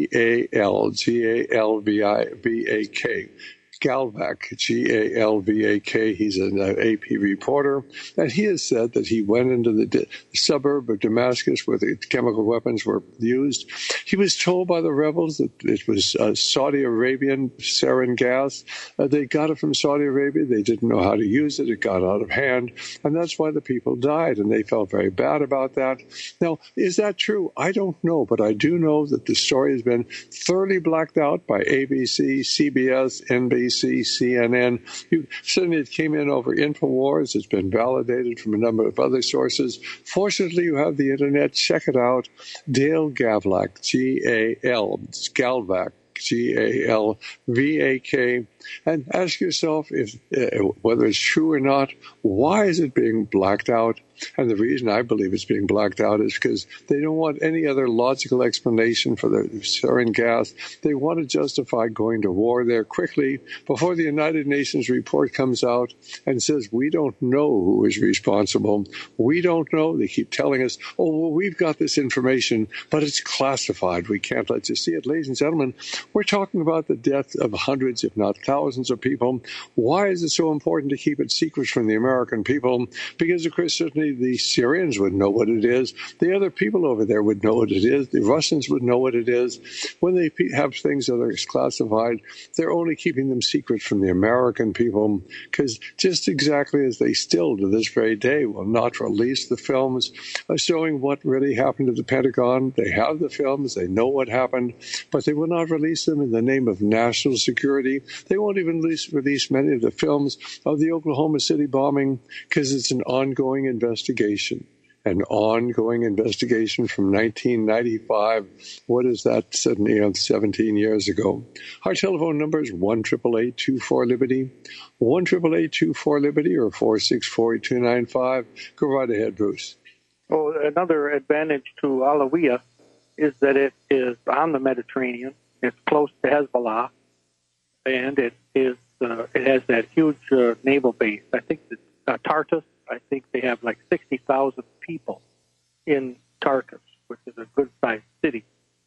Galvak, Galvak, G-A-L-V-A-K. He's an AP reporter, and he has said that he went into the suburb of Damascus where the chemical weapons were used. He was told by the rebels that it was Saudi Arabian sarin gas. They got it from Saudi Arabia. They didn't know how to use it. It got out of hand, and that's why the people died, and they felt very bad about that. Now, is that true? I don't know, but I do know that the story has been thoroughly blacked out by ABC, CBS, NBC, NBC, CNN. Certainly it came in over InfoWars. It's been validated from a number of other sources. Fortunately, you have the internet. Check it out. Dale Gavlak, G-A-L, Galvak, Galvak, and ask yourself if whether it's true or not. Why is it being blacked out? And the reason I believe it's being blacked out is because they don't want any other logical explanation for the sarin gas. They want to justify going to war there quickly before the United Nations report comes out and says, we don't know who is responsible. We don't know. They keep telling us, oh, well, we've got this information, but it's classified. We can't let you see it. Ladies and gentlemen, we're talking about the death of hundreds, if not thousands of people. Why is it so important to keep it secret from the American people? Because, of course, certainly the Syrians would know what it is. The other people over there would know what it is. The Russians would know what it is. When they have things that are classified, they're only keeping them secret from the American people, because just exactly as they still to this very day will not release the films showing what really happened at the Pentagon. They have the films. They know what happened, but they will not release them in the name of national security. They won't even release many of the films of the Oklahoma City bombing because it's an ongoing investigation. An ongoing investigation from 1995. What is that? 17 years ago. Our telephone number is 1-888-24-LIBERTY, 1-888-24-LIBERTY, or 464-8295. Go right ahead, Bruce. Well, another advantage to Alawiyah is that it is on the Mediterranean. It's close to Hezbollah, and it has that huge naval base. I think that Tartus. I think they have like 60,000 people in Tartus, which is a good-sized city.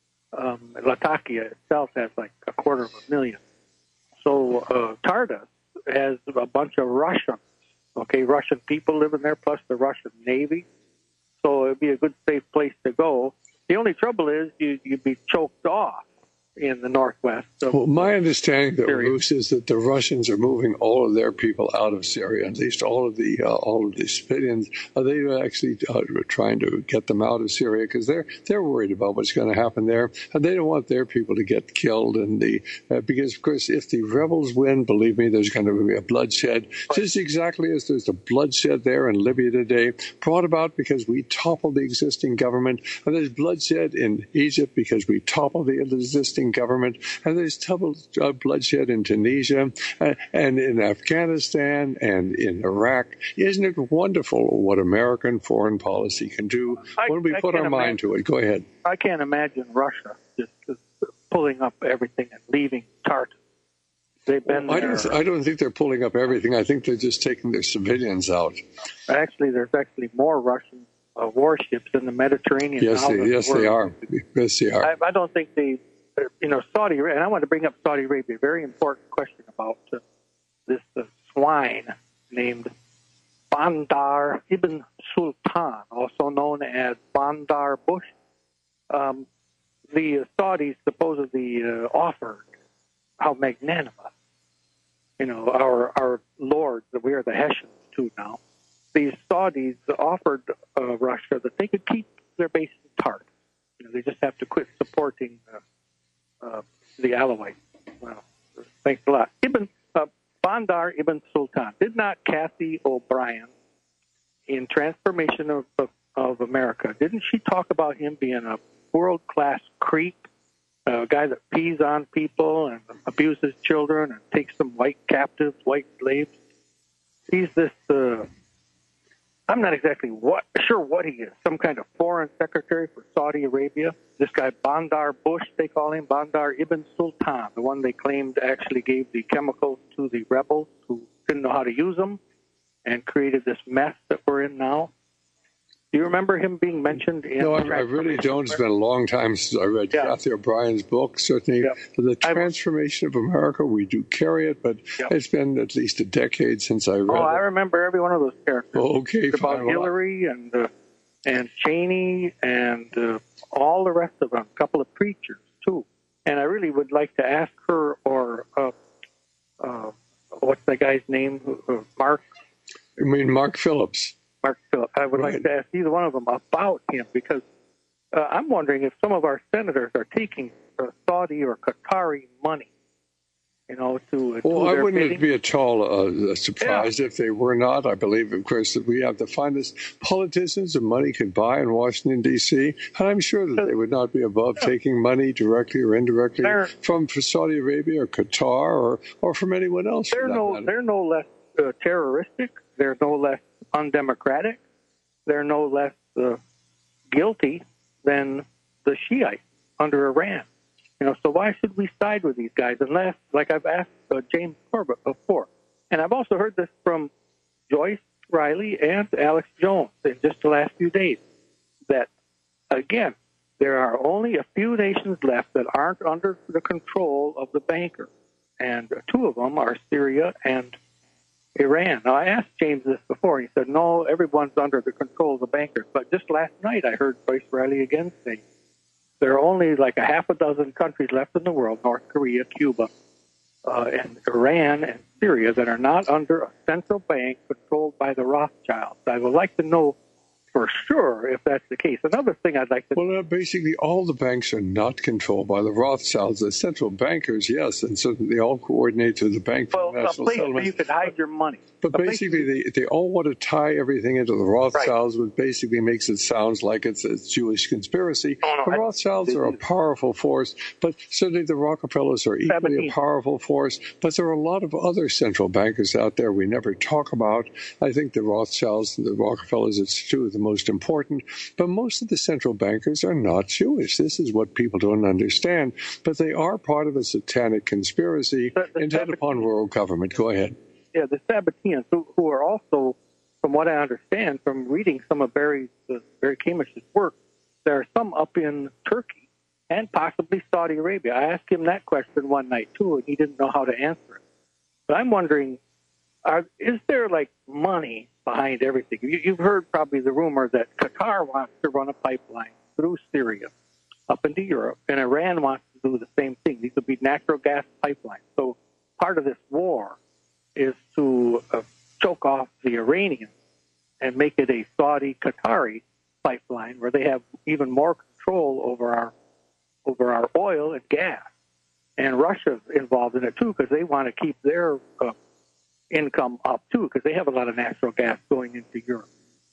Latakia itself has like 250,000. So Tartus has a bunch of Russians, Russian people living there, plus the Russian Navy. So it would be a good, safe place to go. The only trouble is you'd be choked off in the northwest. Well, my understanding, though, Bruce, is that the Russians are moving all of their people out of Syria. At least all of the civilians. They actually are trying to get them out of Syria because they're worried about what's going to happen there, and they don't want their people to get killed. And because of course, if the rebels win, believe me, there's going to be a bloodshed, just exactly as there's a bloodshed there in Libya today, brought about because we toppled the existing government, and there's bloodshed in Egypt because we toppled the existing government, and there's bloodshed in Tunisia and in Afghanistan and in Iraq. Isn't it wonderful what American foreign policy can do when we put our mind to it? Go ahead. I can't imagine Russia just pulling up everything and leaving Tartus. They've been I don't think they're pulling up everything. I think they're just taking their civilians out. Actually, there's more Russian warships in the Mediterranean. Yes, they are. Yes, they are. I don't think they. Saudi Arabia, and I want to bring up Saudi Arabia, a very important question about this swine named Bandar Ibn Sultan, also known as Bandar Bush. The Saudis supposedly offered, how magnanimous, our lords, that we are the Hessians too now. These Saudis offered Russia that they could keep their base in Tartus. They just have to quit supporting the Alawites. Well, thanks a lot. Bandar Ibn Sultan. Did not Kathy O'Brien in Transformation of America, didn't she talk about him being a world-class creep, a guy that pees on people and abuses children and takes them white captives, white slaves? He's this, I'm not exactly sure what he is, some kind of foreign secretary for Saudi Arabia. This guy, Bandar Bush, they call him, Bandar Ibn Sultan, the one they claimed actually gave the chemicals to the rebels who didn't know how to use them and created this mess that we're in now. Do you remember him being mentioned in... No, I really don't. It's been a long time since I read Kathy O'Brien's book. Certainly, The Transformation of America, we do carry it, but it's been at least a decade since I read it. I remember every one of those characters. Okay, it's about Hillary and Cheney and all the rest of them, a couple of preachers, too. And I really would like to ask her, or what's that guy's name? Mark? You mean Mark Phillips? Mark Phillips. I would like to ask either one of them about him, because I'm wondering if some of our senators are taking Saudi or Qatari money to Well, I their wouldn't bidding. be at all surprised if they were not. I believe, of course, that we have the finest politicians that money could buy in Washington, D.C., and I'm sure that they would not be above taking money directly or indirectly from Saudi Arabia or Qatar or from anyone else. They're no less terroristic. They're no less undemocratic. They're no less guilty than the Shiites under Iran. So why should we side with these guys unless, like I've asked James Corbett before, and I've also heard this from Joyce Riley and Alex Jones in just the last few days, that, again, there are only a few nations left that aren't under the control of the banker, and two of them are Syria and Iran. Now, I asked James this before, and he said, no, everyone's under the control of the bankers. But just last night I heard Joyce Riley again say, there are only like a half a dozen countries left in the world, North Korea, Cuba, and Iran and Syria, that are not under a central bank controlled by the Rothschilds. I would like to know for sure if that's the case. Another thing I'd like to... Well, basically, all the banks are not controlled by the Rothschilds. The central bankers, yes, and so they all coordinate to the Bank for National place Settlement. where you could hide your money. But basically, they all want to tie everything into the Rothschilds, which basically makes it sound like it's a Jewish conspiracy. The Rothschilds are a powerful force, but certainly the Rockefellers are equally a powerful force. But there are a lot of other central bankers out there we never talk about. I think the Rothschilds and the Rockefellers are two of the most important. But most of the central bankers are not Jewish. This is what people don't understand. But they are part of a satanic conspiracy intent upon world government. Go ahead. Yeah, the Sabbateans, who are also, from what I understand, from reading some of Barry Kamish's work, there are some up in Turkey and possibly Saudi Arabia. I asked him that question one night, too, and he didn't know how to answer it. But I'm wondering, is there, money behind everything? You've heard probably the rumor that Qatar wants to run a pipeline through Syria up into Europe, and Iran wants to do the same thing. These would be natural gas pipelines. So part of this war is to choke off the Iranians and make it a Saudi-Qatari pipeline where they have even more control over our oil and gas. And Russia's involved in it, too, because they want to keep their income up, too, because they have a lot of natural gas going into Europe.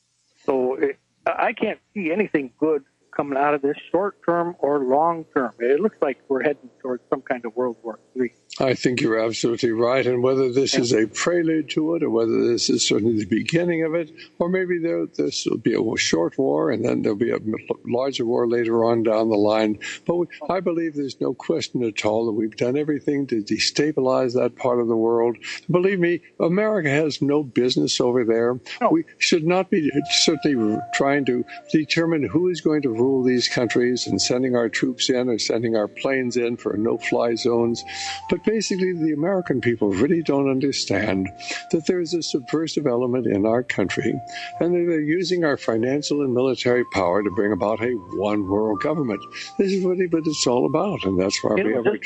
So I can't see anything good coming out of this short-term or long-term. It looks like we're heading towards some kind of World War III. I think you're absolutely right. And whether this is a prelude to it or whether this is certainly the beginning of it, or maybe this will be a short war and then there'll be a larger war later on down the line. But I believe there's no question at all that we've done everything to destabilize that part of the world. Believe me, America has no business over there. No. We should not be certainly trying to determine who is going to rule these countries and sending our troops in or sending our planes in for no-fly zones. But basically, the American people really don't understand that there is a subversive element in our country, and that they're using our financial and military power to bring about a one-world government. This is really what it's all about, and that's why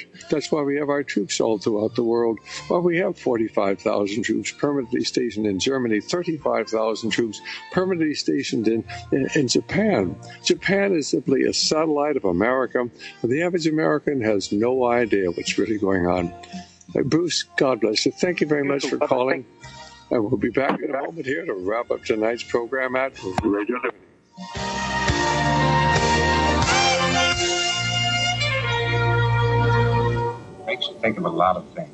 we have our troops all throughout the world. Well, we have 45,000 troops permanently stationed in Germany, 35,000 troops permanently stationed in Japan. Japan is simply a satellite of America, and the average American has no idea what's really going on. Bruce, God bless you. Thank you very much for calling. And we'll be back in a moment here to wrap up tonight's program at Radio Liberty. Makes you think of a lot of things.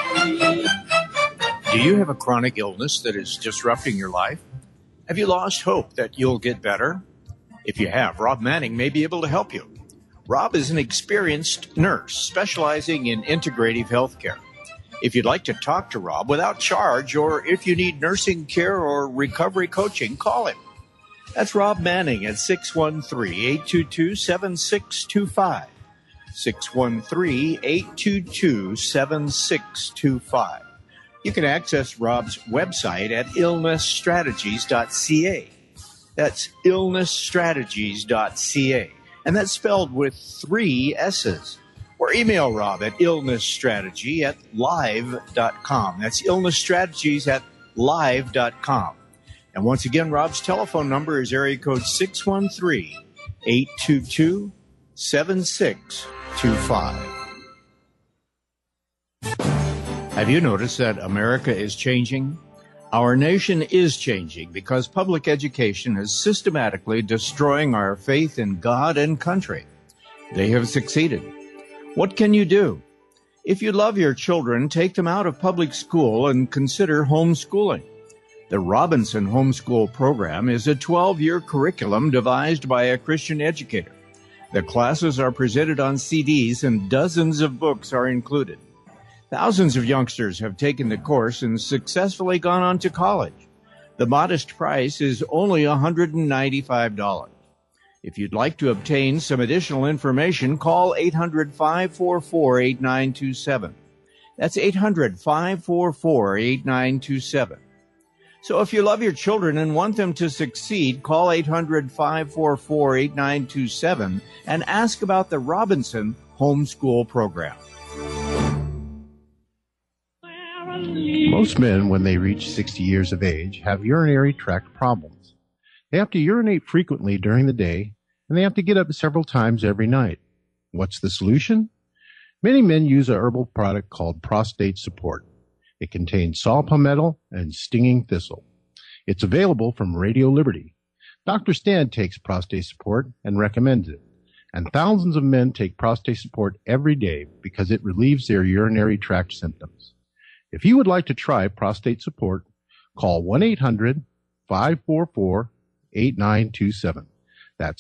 Do you have a chronic illness that is disrupting your life? Have you lost hope that you'll get better? If you have, Rob Manning may be able to help you. Rob is an experienced nurse specializing in integrative health care. If you'd like to talk to Rob without charge, or if you need nursing care or recovery coaching, call him. That's Rob Manning at 613-822-7625. 613-822-7625. You can access Rob's website at illnessstrategies.ca. That's illnessstrategies.ca. And that's spelled with 3 S's. Or email Rob at illnessstrategy@live.com. That's illnessstrategies@live.com. And once again, Rob's telephone number is area code 613-822-7625. Have you noticed that America is changing? Our nation is changing because public education is systematically destroying our faith in God and country. They have succeeded. What can you do? If you love your children, take them out of public school and consider homeschooling. The Robinson Homeschool Program is a 12-year curriculum devised by a Christian educator. The classes are presented on CDs and dozens of books are included. Thousands of youngsters have taken the course and successfully gone on to college. The modest price is only $195. If you'd like to obtain some additional information, call 800-544-8927. That's 800-544-8927. So if you love your children and want them to succeed, call 800-544-8927 and ask about the Robinson Homeschool Program. Most men, when they reach 60 years of age, have urinary tract problems. They have to urinate frequently during the day, and they have to get up several times every night. What's the solution? Many men use a herbal product called Prostate Support. It contains saw palmetto and stinging thistle. It's available from Radio Liberty. Dr. Stan takes Prostate Support and recommends it. And thousands of men take Prostate Support every day because it relieves their urinary tract symptoms. If you would like to try Prostate Support, call 1-800-544-8927. That's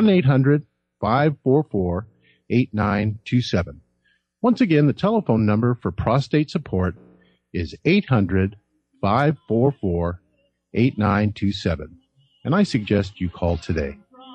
1-800-544-8927. Once again, the telephone number for Prostate Support is 800-544-8927. And I suggest you call today.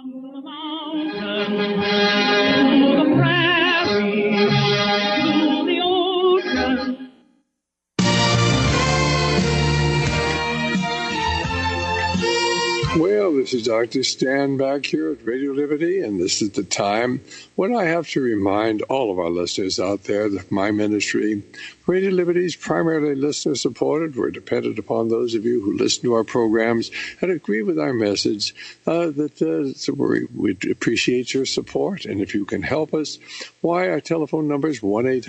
Well, this is Dr. Stan back here at Radio Liberty, and this is the time when I have to remind all of our listeners out there that my ministry, Radio Liberty, is primarily listener-supported. We're dependent upon those of you who listen to our programs and agree with our message. So we appreciate your support, and if you can help us, why, our telephone number is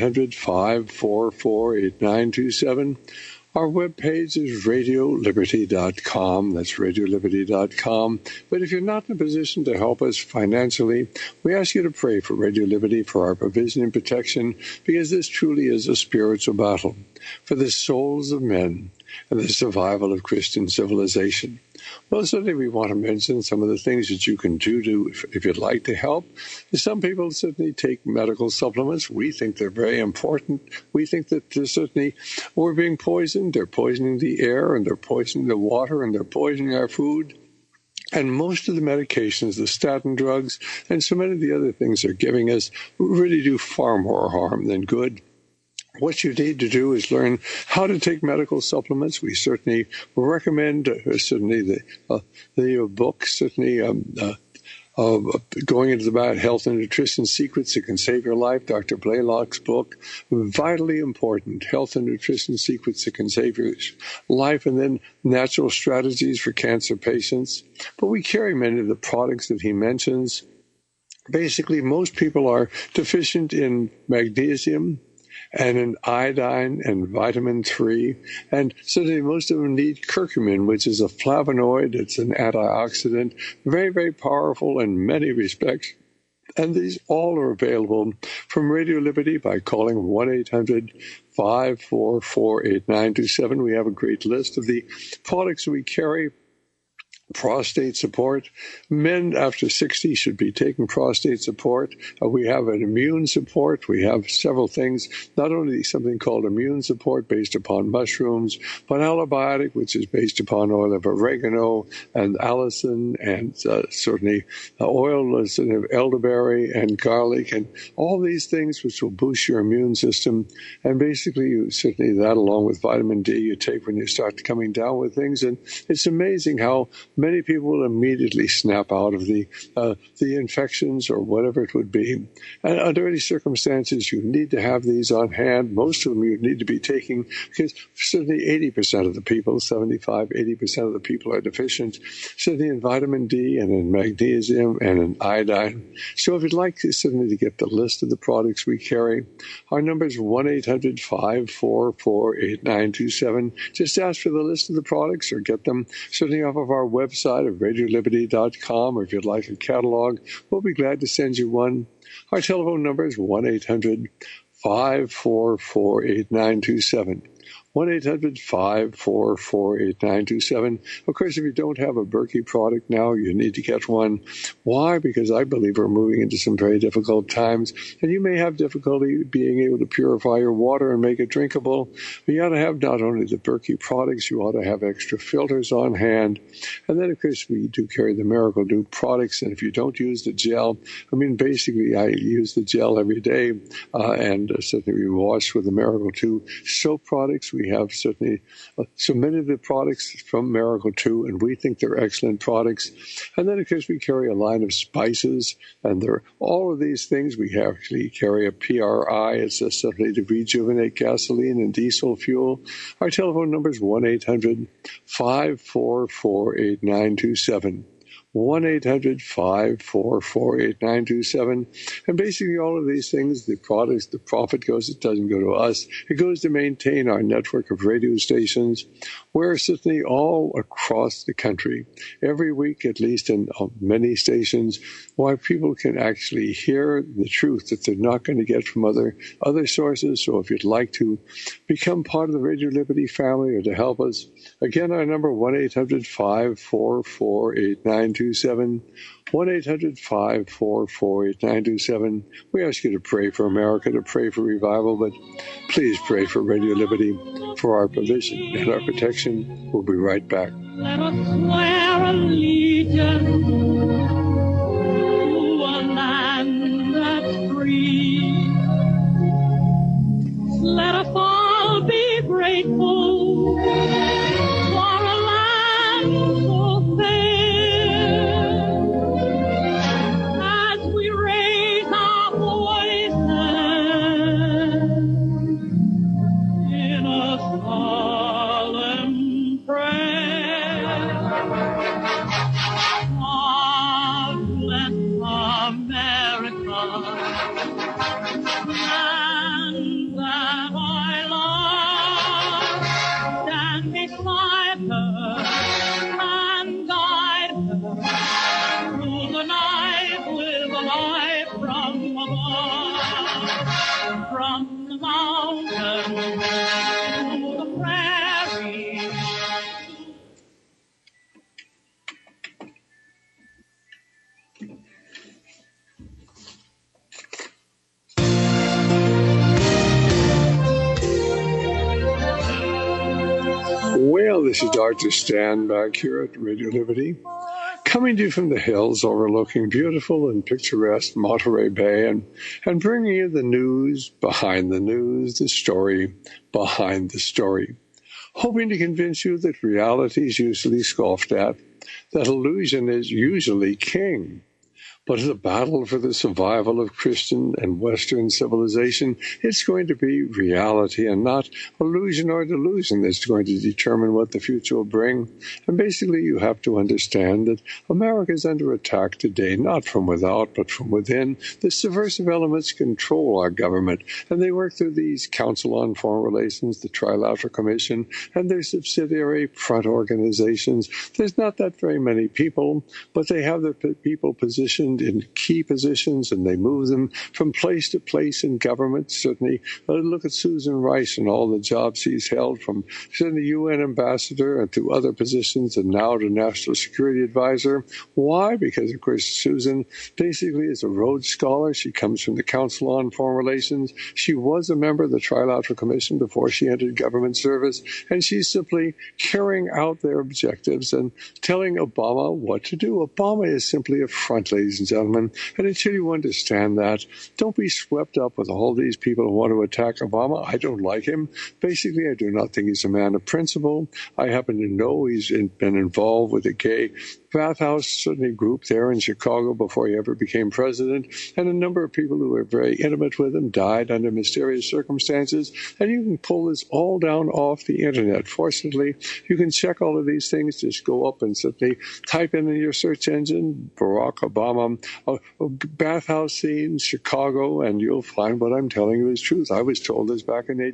1-800-544-8927. Our webpage is RadioLiberty.com. That's RadioLiberty.com. But if you're not in a position to help us financially, we ask you to pray for Radio Liberty, for our provision and protection, because this truly is a spiritual battle for the souls of men and the survival of Christian civilization. Well, certainly we want to mention some of the things that you can do if you'd like to help. Some people certainly take medical supplements. We think they're very important. We think that certainly we're being poisoned. They're poisoning the air, and they're poisoning the water, and they're poisoning our food. And most of the medications, the statin drugs, and so many of the other things they're giving us really do far more harm than good. What you need to do is learn how to take medical supplements. We certainly recommend the book, going into the health and nutrition secrets that can save your life. Dr. Blaylock's book, vitally important, health and nutrition secrets that can save your life, and then natural strategies for cancer patients. But we carry many of the products that he mentions. Basically, most people are deficient in magnesium and in iodine and vitamin 3. And certainly most of them need curcumin, which is a flavonoid. It's an antioxidant, very, very powerful in many respects. And these all are available from Radio Liberty by calling 1-800-544-8927. We have a great list of the products we carry. Prostate support. Men after 60 should be taking prostate support. We have an immune support. We have several things, not only something called immune support based upon mushrooms, but allobiotic, which is based upon oil of oregano and allicin, and certainly oil of elderberry and garlic, and all these things which will boost your immune system. And basically, certainly that along with vitamin D you take when you start coming down with things. And it's amazing how many people will immediately snap out of the infections or whatever it would be. And under any circumstances, you need to have these on hand. Most of them you need to be taking because certainly 80% of the people, 75, 80% of the people are deficient, certainly in vitamin D and in magnesium and in iodine. So if you'd like certainly to get the list of the products we carry, our number is 1-800-544-8927. Just ask for the list of the products or get them certainly off of our website at radioliberty.com, or if you'd like a catalog, we'll be glad to send you one. Our telephone number is 1-800-544-8927. 1-800-544-8927. Of course, if you don't have a Berkey product now, you need to get one. Why? Because I believe we're moving into some very difficult times, and you may have difficulty being able to purify your water and make it drinkable. But you ought to have not only the Berkey products, you ought to have extra filters on hand. And then, of course, we do carry the Miracle Dew products, and if you don't use the gel, I mean, basically, I use the gel every day, and certainly we wash with the Miracle Dew soap products. We have certainly submitted the products from Miracle 2, and we think they're excellent products. And then, of course, we carry a line of spices, and all of these things. We actually carry a PRI. It's certainly to rejuvenate gasoline and diesel fuel. Our telephone number is 1-800-544-8927. 1-800-544-8927. And basically all of these things, the products, the profit goes, it doesn't go to us. It goes to maintain our network of radio stations. We're certainly all across the country, every week, at least in many stations, why people can actually hear the truth that they're not going to get from other sources. So if you'd like to become part of the Radio Liberty family or to help us, again, our number 1-800-544-8927. 1-800-544-8927. We ask you to pray for America, to pray for revival, but please pray for Radio Liberty, for our provision and our protection. We'll be right back. Let us swear allegiance to a land that's free. Let us all be grateful for a land so fair. As we raise our voices in a solemn prayer, God bless America, land that I love. Stand beside her and guide her through the night with a light from above, from the mountains to the prairie. Well, this is Dr. Stan back here at Radio Liberty, coming to you from the hills overlooking beautiful and picturesque Monterey Bay, and bringing you the news behind the news, the story behind the story, hoping to convince you that reality is usually scoffed at, that illusion is usually king. But in the battle for the survival of Christian and Western civilization, it's going to be reality and not illusion or delusion that's going to determine what the future will bring. And basically, you have to understand that America is under attack today, not from without, but from within. The subversive elements control our government, and they work through these Council on Foreign Relations, the Trilateral Commission, and their subsidiary front organizations. There's not that very many people, but they have their people positioned in key positions, and they move them from place to place in government. Certainly, look at Susan Rice and all the jobs she's held, from certainly UN ambassador and to other positions, and now to National Security Advisor. Why? Because, of course, Susan basically is a Rhodes Scholar. She comes from the Council on Foreign Relations. She was a member of the Trilateral Commission before she entered government service, and she's simply carrying out their objectives and telling Obama what to do. Obama is simply a front, ladies and and gentlemen. And until you understand that, don't be swept up with all these people who want to attack Obama. I don't like him. Basically, I do not think he's a man of principle. I happen to know he's been involved with a gay bathhouse, certainly group there in Chicago before he ever became president, and a number of people who were very intimate with him died under mysterious circumstances, and you can pull this all down off the internet. Fortunately, you can check all of these things. Just go up and simply type in your search engine, Barack Obama, bathhouse scene, Chicago, and you'll find what I'm telling you is truth. I was told this back in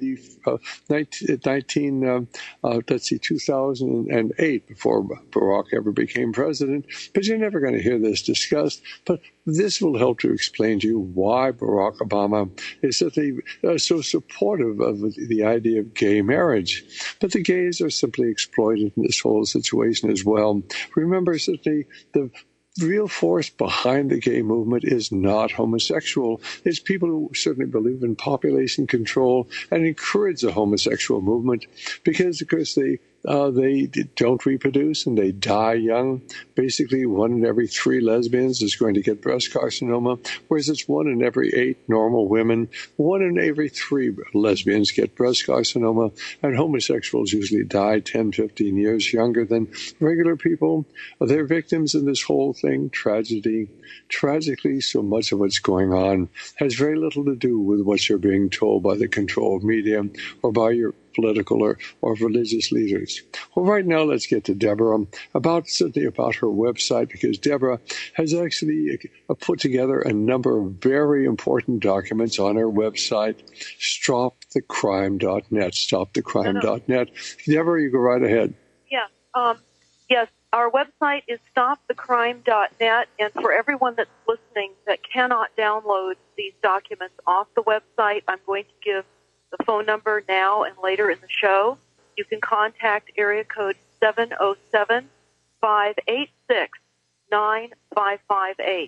2008, before Barack ever became president, but you're never going to hear this discussed. But this will help to explain to you why Barack Obama is so supportive of the idea of gay marriage. But the gays are simply exploited in this whole situation as well. Remember, certainly, the real force behind the gay movement is not homosexual. It's people who certainly believe in population control and encourage the homosexual movement because, of course, they don't reproduce and they die young. Basically, 1 in every 3 lesbians is going to get breast carcinoma, whereas it's 1 in every 8 normal women. 1 in every 3 lesbians get breast carcinoma, and homosexuals usually die 10, 15 years younger than regular people. They're victims in this whole thing. Tragically, so much of what's going on has very little to do with what you're being told by the controlled media or by your political or religious leaders. Well, right now, let's get to Deborah about her website, because Deborah has actually put together a number of very important documents on her website, stopthecrime.net, stopthecrime.net. Deborah, you go right ahead. Yeah. Yes, our website is stopthecrime.net, and for everyone that's listening that cannot download these documents off the website, I'm going to give the phone number now and later in the show. You can contact area code 707-586-9558.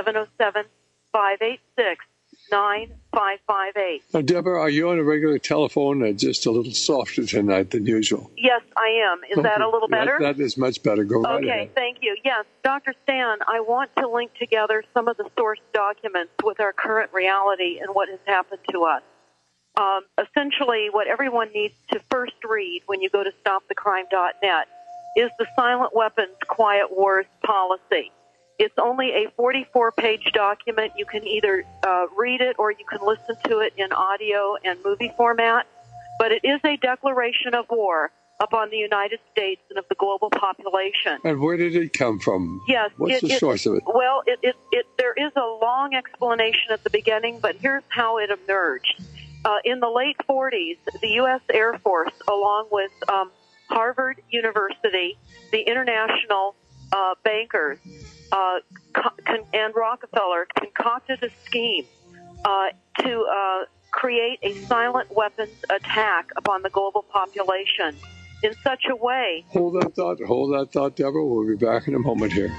707-586-9558. Now, Deborah, are you on a regular telephone or just a little softer tonight than usual? Yes, I am. Is that a little better? That is much better. Go right ahead. Okay, thank you. Yes, Dr. Stan, I want to link together some of the source documents with our current reality and what has happened to us. Essentially, what everyone needs to first read when you go to stopthecrime.net is the Silent Weapons Quiet Wars policy. It's only a 44-page document. You can either read it or you can listen to it in audio and movie format, but it is a declaration of war upon the United States and of the global population. And where did it come from? Yes. What's the source of it? Well, there is a long explanation at the beginning, but here's how it emerged. In the late 40s, the U.S. Air Force, along with Harvard University, the international bankers, and Rockefeller concocted a scheme to create a silent weapons attack upon the global population in such a way. Hold that thought, Deborah. We'll be back in a moment here.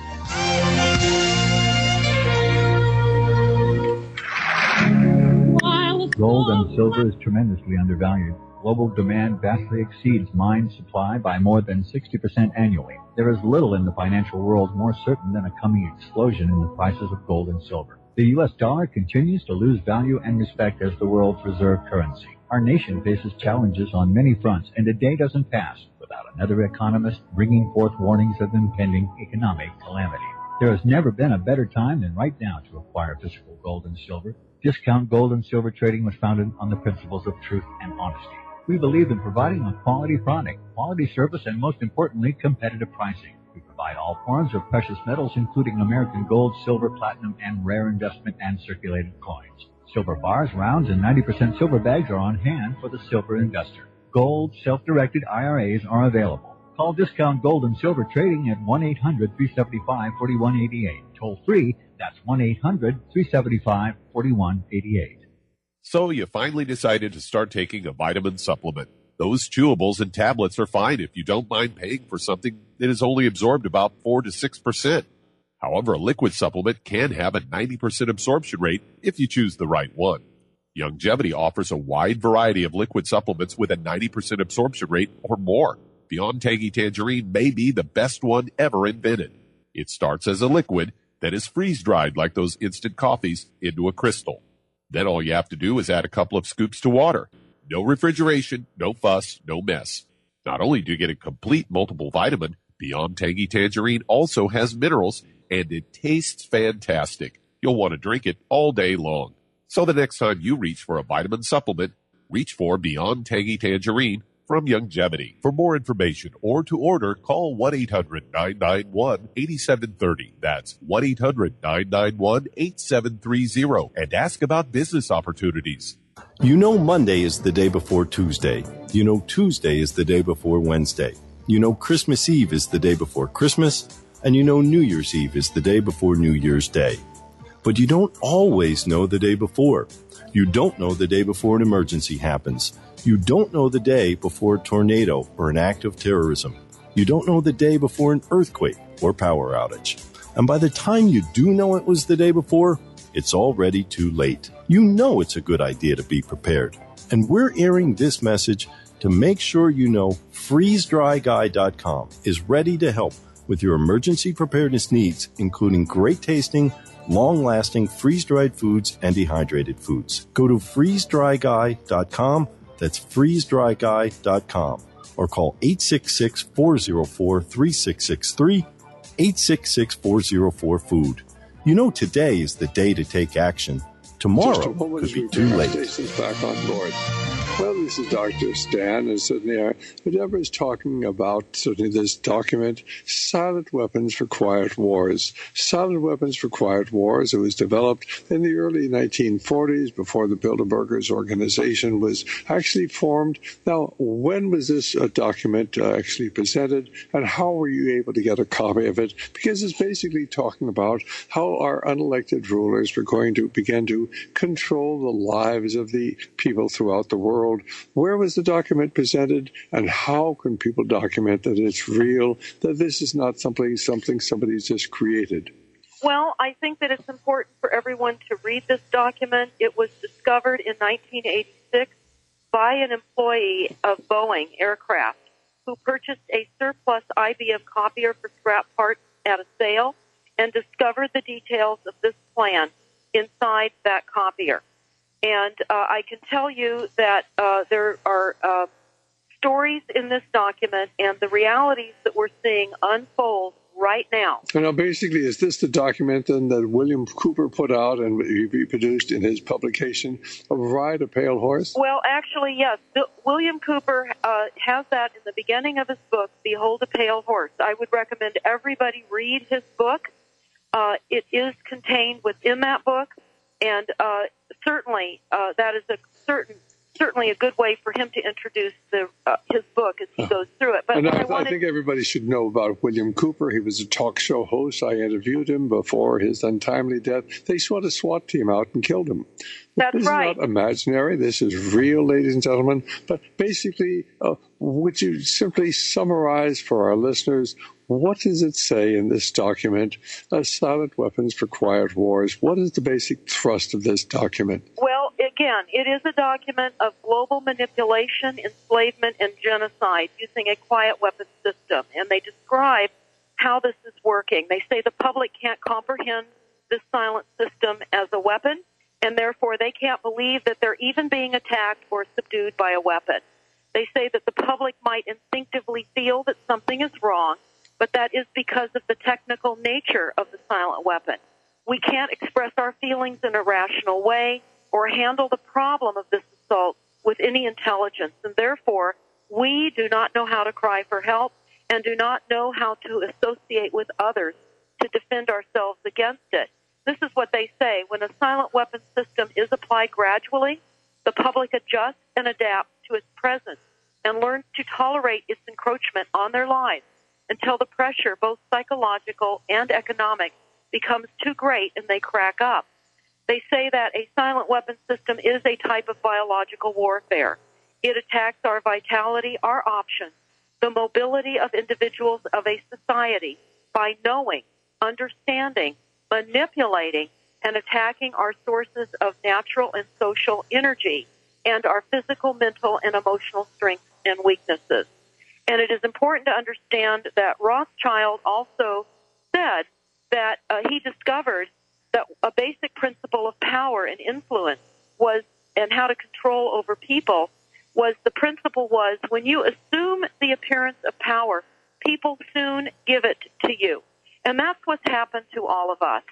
Gold and silver is tremendously undervalued. Global demand vastly exceeds mine supply by more than 60% annually. There is little in the financial world more certain than a coming explosion in the prices of gold and silver. The U.S. dollar continues to lose value and respect as the world's reserve currency. Our nation faces challenges on many fronts, and a day doesn't pass without another economist bringing forth warnings of impending economic calamity. There has never been a better time than right now to acquire physical gold and silver. Discount Gold and Silver Trading was founded on the principles of truth and honesty. We believe in providing a quality product, quality service, and most importantly, competitive pricing. We provide all forms of precious metals, including American gold, silver, platinum, and rare investment and circulated coins. Silver bars, rounds, and 90% silver bags are on hand for the silver investor. Gold, self-directed IRAs are available. Call Discount Gold and Silver Trading at 1-800-375-4188. Toll free, that's 1-800-375-4188. So you finally decided to start taking a vitamin supplement. Those chewables and tablets are fine if you don't mind paying for something that is only absorbed about 4 to 6%. However, a liquid supplement can have a 90% absorption rate if you choose the right one. Youngevity offers a wide variety of liquid supplements with a 90% absorption rate or more. Beyond Tangy Tangerine may be the best one ever invented. It starts as a liquid, that is freeze-dried like those instant coffees into a crystal. Then all you have to do is add a couple of scoops to water. No refrigeration, no fuss, no mess. Not only do you get a complete multiple vitamin, Beyond Tangy Tangerine also has minerals, and it tastes fantastic. You'll want to drink it all day long. So the next time you reach for a vitamin supplement, reach for Beyond Tangy Tangerine from Youngevity. For more information or to order, call 1-800-991-8730. That's 1-800-991-8730 and ask about business opportunities. You know Monday is the day before Tuesday. You know Tuesday is the day before Wednesday. You know Christmas Eve is the day before Christmas. And you know New Year's Eve is the day before New Year's Day. But you don't always know the day before. You don't know the day before an emergency happens. You don't know the day before a tornado or an act of terrorism. You don't know the day before an earthquake or power outage. And by the time you do know it was the day before, it's already too late. You know it's a good idea to be prepared. And we're airing this message to make sure you know FreezeDryGuy.com is ready to help with your emergency preparedness needs, including great tasting, long-lasting freeze-dried foods and dehydrated foods. Go to FreezeDryGuy.com. That's FreezeDryGuy.com. Or call 866-404-3663, 866-404-FOOD. You know today is the day to take action. Tomorrow could be too late. Station's back on board. Well, this is Dr. Stan, and certainly Deborah is talking about certainly this document, Silent Weapons for Quiet Wars. Silent Weapons for Quiet Wars. It was developed in the early 1940s before the Bilderbergers organization was actually formed. Now, when was this document actually presented, and how were you able to get a copy of it? Because it's basically talking about how our unelected rulers were going to begin to control the lives of the people throughout the world. Where was the document presented, and how can people document that it's real, that this is not something somebody's just created? Well, I think that it's important for everyone to read this document. It was discovered in 1986 by an employee of Boeing Aircraft who purchased a surplus IBM copier for scrap parts at a sale and discovered the details of this plan inside that copier. And I can tell you that there are stories in this document and the realities that we're seeing unfold right now. Now, basically, is this the document then that William Cooper put out and he reproduced in his publication, A Ride a Pale Horse? Well, actually, yes. William Cooper has that in the beginning of his book, Behold a Pale Horse. I would recommend everybody read his book. It is contained within that book, and certainly that is certainly a good way for him to introduce his book as he goes through it. But and I think everybody should know about William Cooper. He was a talk show host. I interviewed him before his untimely death. They sent a SWAT team out and killed him. That's this right. Is not imaginary. This is real, ladies and gentlemen. But basically, would you simply summarize for our listeners, what does it say in this document, Silent Weapons for Quiet Wars? What is the basic thrust of this document? Well, again, it is a document of global manipulation, enslavement, and genocide using a quiet weapons system. And they describe how this is working. They say the public can't comprehend this silent system as a weapon, and therefore they can't believe that they're even being attacked or subdued by a weapon. They say that the public might instinctively feel that something is wrong, but that is because of the technical nature of the silent weapon. We can't express our feelings in a rational way or handle the problem of this assault with any intelligence, and therefore we do not know how to cry for help and do not know how to associate with others to defend ourselves against it. This is what they say. When a silent weapon system is applied gradually, the public adjusts and adapts to its presence and learns to tolerate its encroachment on their lives until the pressure, both psychological and economic, becomes too great and they crack up. They say that a silent weapon system is a type of biological warfare. It attacks our vitality, our options, the mobility of individuals of a society by knowing, understanding, manipulating, and attacking our sources of natural and social energy and our physical, mental, and emotional strengths and weaknesses. And it is important to understand that Rothschild also said that he discovered that a basic principle of power and influence was, and how to control over people, was the principle was when you assume the appearance of power, people soon give it to you. And that's what's happened to all of us.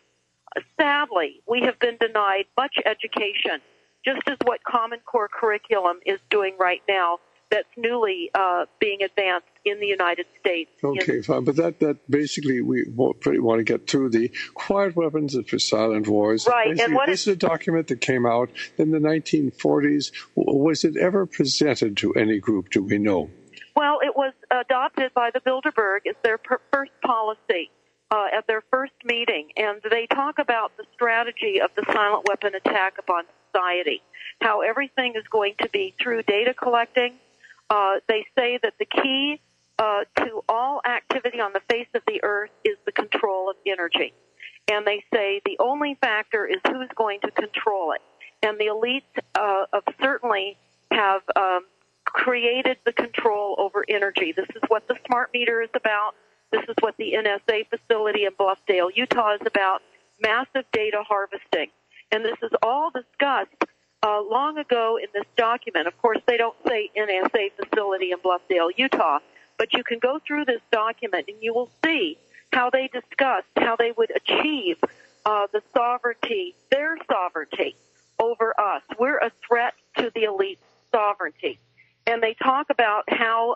Sadly, we have been denied much education, just as what Common Core curriculum is doing right now that's newly being advanced in the United States. Okay, fine. But that basically, we want to get through the quiet weapons for silent wars. Right. And this is a document that came out in the 1940s. Was it ever presented to any group, do we know? Well, it was adopted by the Bilderberg as their first policy at their first meeting. And they talk about the strategy of the silent weapon attack upon society, how everything is going to be through data collecting. They say that the key to all activity on the face of the earth is the control of energy. And they say the only factor is who's going to control it. And the elites certainly have created the control over energy. This is what the smart meter is about. This is what the NSA facility in Bluffdale, Utah is about, massive data harvesting. And this is all discussed long ago in this document. Of course, they don't say NSA facility in Bluffdale, Utah, but you can go through this document and you will see how they discussed how they would achieve the sovereignty, their sovereignty over us. We're a threat to the elite sovereignty. And they talk about how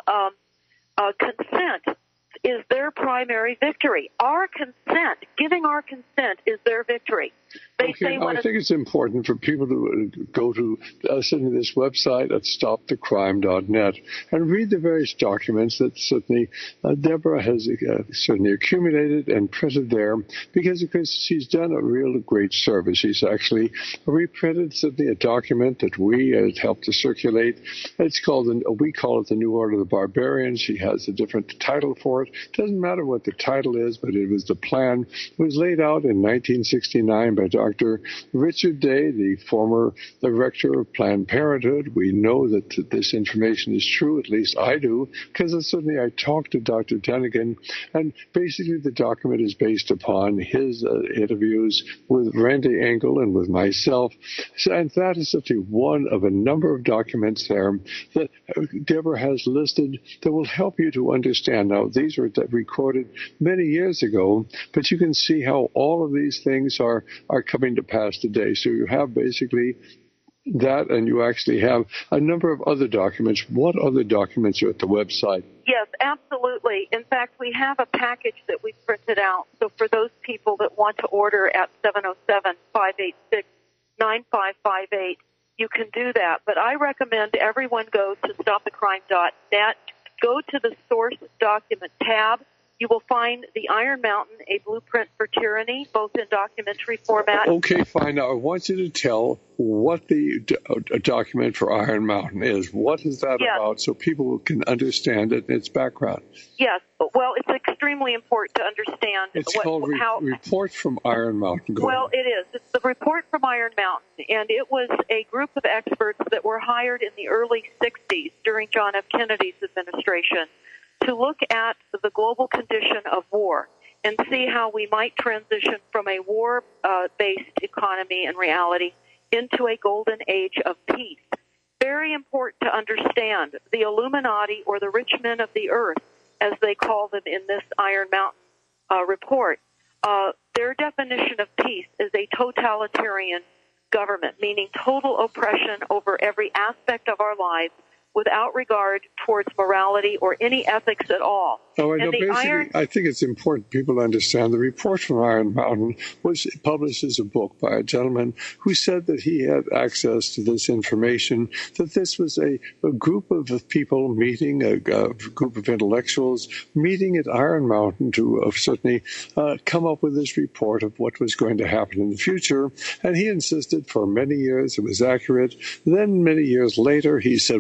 consent is their primary victory. Our consent, giving our consent, is their victory. They say I think it's important for people to go to certainly this website at stopthecrime.net and read the various documents that certainly Deborah has certainly accumulated and printed there, because she's done a real great service. She's actually reprinted certainly a document that we helped to circulate. It's called, we call it the New Order of the Barbarians. She has a different title for it. It doesn't matter what the title is, but it was the plan. It was laid out in 1969 by Dr. Richard Day, the former director of Planned Parenthood. We know that this information is true, at least I do, because certainly I talked to Dr. Dunnigan, and basically the document is based upon his interviews with Randy Engel and with myself. And that is simply one of a number of documents there that Deborah has listed that will help you to understand. Now, these were recorded many years ago, but you can see how all of these things are coming to pass today. So you have basically that, and you actually have a number of other documents. What other documents are at the website? Yes, absolutely. In fact, we have a package that we printed out. So for those people that want to order at 707-586-9558, you can do that. But I recommend everyone go to stopthecrime.net, go to the source document tab. You will find the Iron Mountain, A Blueprint for Tyranny, both in documentary format. Okay, fine. Now, I want you to tell what the document for Iron Mountain is. What is that about, so people can understand it and its background? Yes. Well, it's extremely important to understand. It's called Report from Iron Mountain. Well, it is. It's the Report from Iron Mountain, and it was a group of experts that were hired in the early 60s during John F. Kennedy's administration to look at the global condition of war and see how we might transition from a war-based economy and reality into a golden age of peace. Very important to understand the Illuminati, or the rich men of the earth, as they call them in this Iron Mountain report. Their definition of peace is a totalitarian government, meaning total oppression over every aspect of our lives, without regard towards morality or any ethics at all. Oh, I know. Basically, I think it's important people understand the Report from Iron Mountain was published as a book by a gentleman who said that he had access to this information, that this was a group of people meeting, a group of intellectuals meeting at Iron Mountain to certainly come up with this report of what was going to happen in the future. And he insisted for many years it was accurate. Then many years later, he said, well,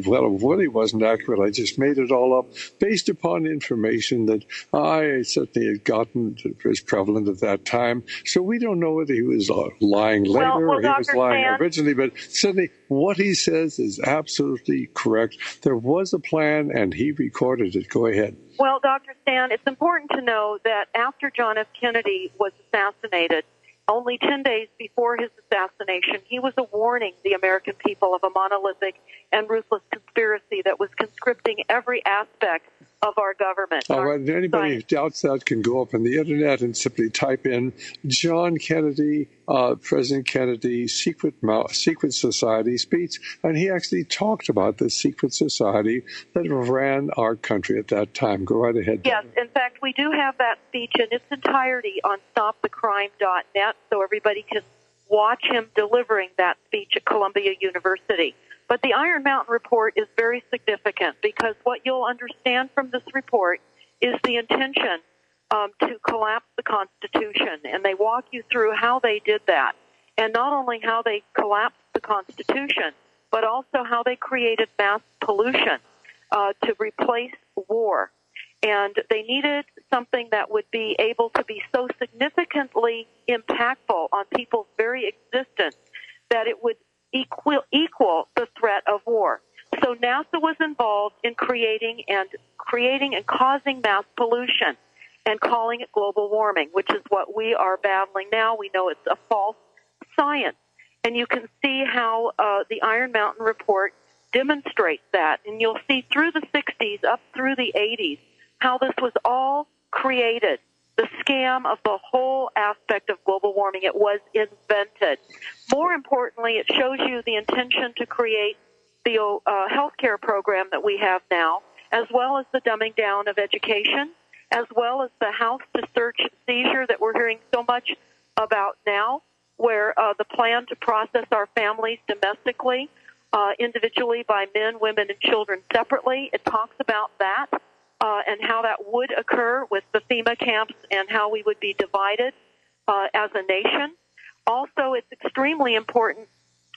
really wasn't accurate. I just made it all up based upon information that I certainly had gotten that was prevalent at that time. So we don't know whether he was lying later or he was lying originally, but certainly what he says is absolutely correct. There was a plan, and he recorded it. Go ahead. Well, Dr. Stan, it's important to know that after John F. Kennedy was assassinated, only 10 days before his assassination, he was warning the American people of a monolithic and ruthless conspiracy that was conscripting every aspect of our government. All right. Anybody who doubts that can go up on the internet and simply type in John Kennedy, President Kennedy, secret society speech, and he actually talked about the secret society that ran our country at that time. Go right ahead. Yes, in fact, we do have that speech in its entirety on stopthecrime.net, so everybody can watch him delivering that speech at Columbia University. But the Iron Mountain report is very significant because what you'll understand from this report is the intention to collapse the Constitution. And they walk you through how they did that. And not only how they collapsed the Constitution, but also how they created mass pollution to replace war. And they needed something that would be able to be so significantly impactful on people's very existence that it would equal the threat of war. So NASA was involved in creating and causing mass pollution and calling it global warming, which is what we are battling now. We know it's a false science. And you can see how the Iron Mountain report demonstrates that. And you'll see through the 60s up through the 80s how this was all created. The scam of the whole aspect of global warming, it was invented. More importantly, it shows you the intention to create the healthcare program that we have now, as well as the dumbing down of education, as well as the house to search seizure that we're hearing so much about now, where the plan to process our families domestically, individually by men, women, and children separately. It talks about that. And how that would occur with the FEMA camps and how we would be divided as a nation. Also, it's extremely important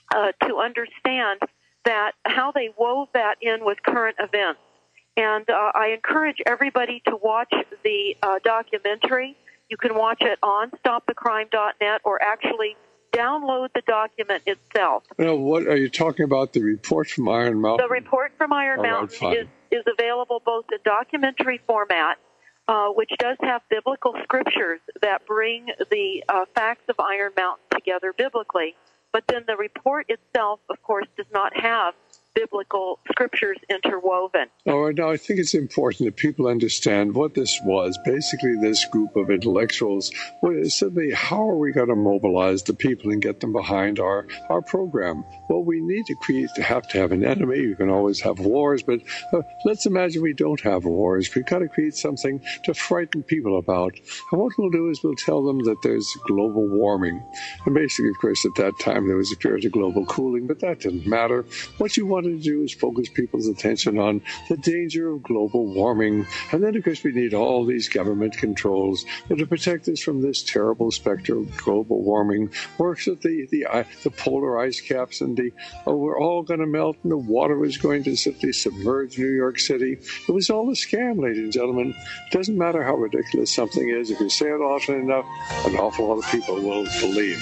to understand that how they wove that in with current events. And I encourage everybody to watch the documentary. You can watch it on stopthecrime.net or actually download the document itself. Now, what are you talking about? The report from Iron Mountain? The report from Iron Mountain is available both in documentary format, which does have biblical scriptures that bring the facts of Iron Mountain together biblically. But then the report itself, of course, does not have biblical scriptures interwoven. All right, now I think it's important that people understand what this was. Basically, this group of intellectuals, suddenly, how are we going to mobilize the people and get them behind our program? Well, we need to have an enemy. You can always have wars, but let's imagine we don't have wars. We've got to create something to frighten people about. And what we'll do is we'll tell them that there's global warming. And basically, of course, at that time, there was a period of global cooling, but that didn't matter. What you wanted to do is focus people's attention on the danger of global warming. And then, of course, we need all these government controls to protect us from this terrible specter of global warming. Works at the polar ice caps and we're all going to melt and the water is going to simply submerge New York City. It was all a scam, ladies and gentlemen. It doesn't matter how ridiculous something is. If you say it often enough, an awful lot of people will believe.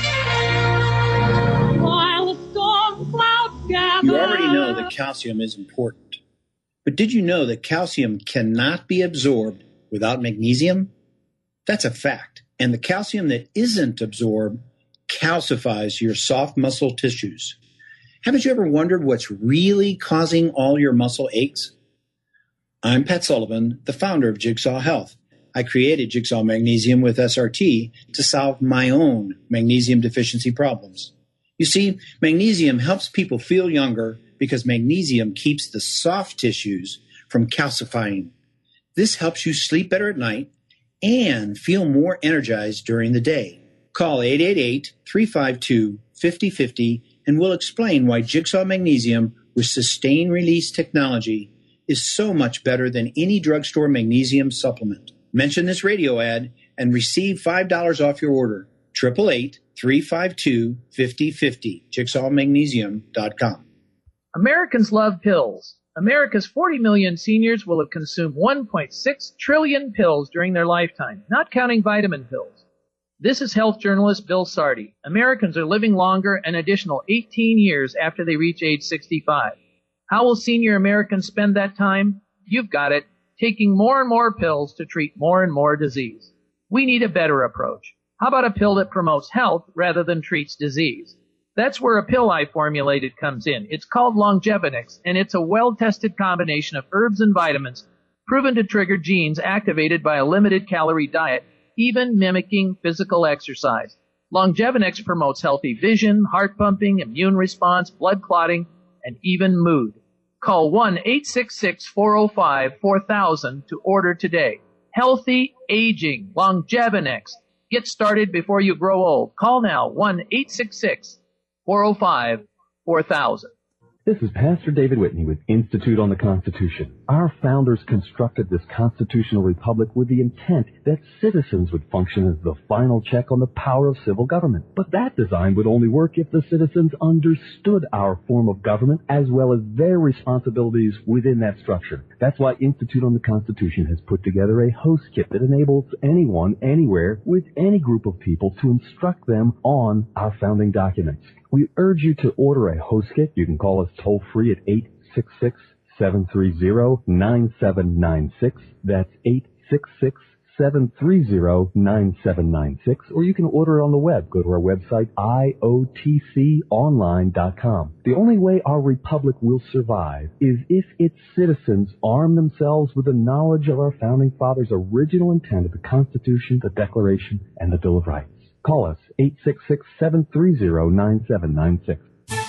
You already know that calcium is important. But did you know that calcium cannot be absorbed without magnesium? That's a fact. And the calcium that isn't absorbed calcifies your soft muscle tissues. Haven't you ever wondered what's really causing all your muscle aches? I'm Pat Sullivan, the founder of Jigsaw Health. I created Jigsaw Magnesium with SRT to solve my own magnesium deficiency problems. You see, magnesium helps people feel younger because magnesium keeps the soft tissues from calcifying. This helps you sleep better at night and feel more energized during the day. Call 888-352-5050 and we'll explain why Jigsaw Magnesium with sustained release technology is so much better than any drugstore magnesium supplement. Mention this radio ad and receive $5 off your order. 888-352-5050, jigsawmagnesium.com. Americans love pills. America's 40 million seniors will have consumed 1.6 trillion pills during their lifetime, not counting vitamin pills. This is health journalist Bill Sardi. Americans are living longer an additional 18 years after they reach age 65. How will senior Americans spend that time? You've got it, taking more and more pills to treat more and more disease. We need a better approach. How about a pill that promotes health rather than treats disease? That's where a pill I formulated comes in. It's called Longevinix, and it's a well-tested combination of herbs and vitamins proven to trigger genes activated by a limited calorie diet, even mimicking physical exercise. Longevinix promotes healthy vision, heart pumping, immune response, blood clotting, and even mood. Call 1-866-405-4000 to order today. Healthy aging, Longevinix. Get started before you grow old. Call now, 1-866-405-4000. This is Pastor David Whitney with Institute on the Constitution. Our founders constructed this constitutional republic with the intent that citizens would function as the final check on the power of civil government. But that design would only work if the citizens understood our form of government as well as their responsibilities within that structure. That's why Institute on the Constitution has put together a host kit that enables anyone, anywhere, with any group of people to instruct them on our founding documents. We urge you to order a host kit. You can call us toll-free at 866-730-9796. That's 866-730-9796. Or you can order it on the web. Go to our website, iotconline.com. The only way our republic will survive is if its citizens arm themselves with the knowledge of our founding fathers' original intent of the Constitution, the Declaration, and the Bill of Rights. Call us, 866-730-9796.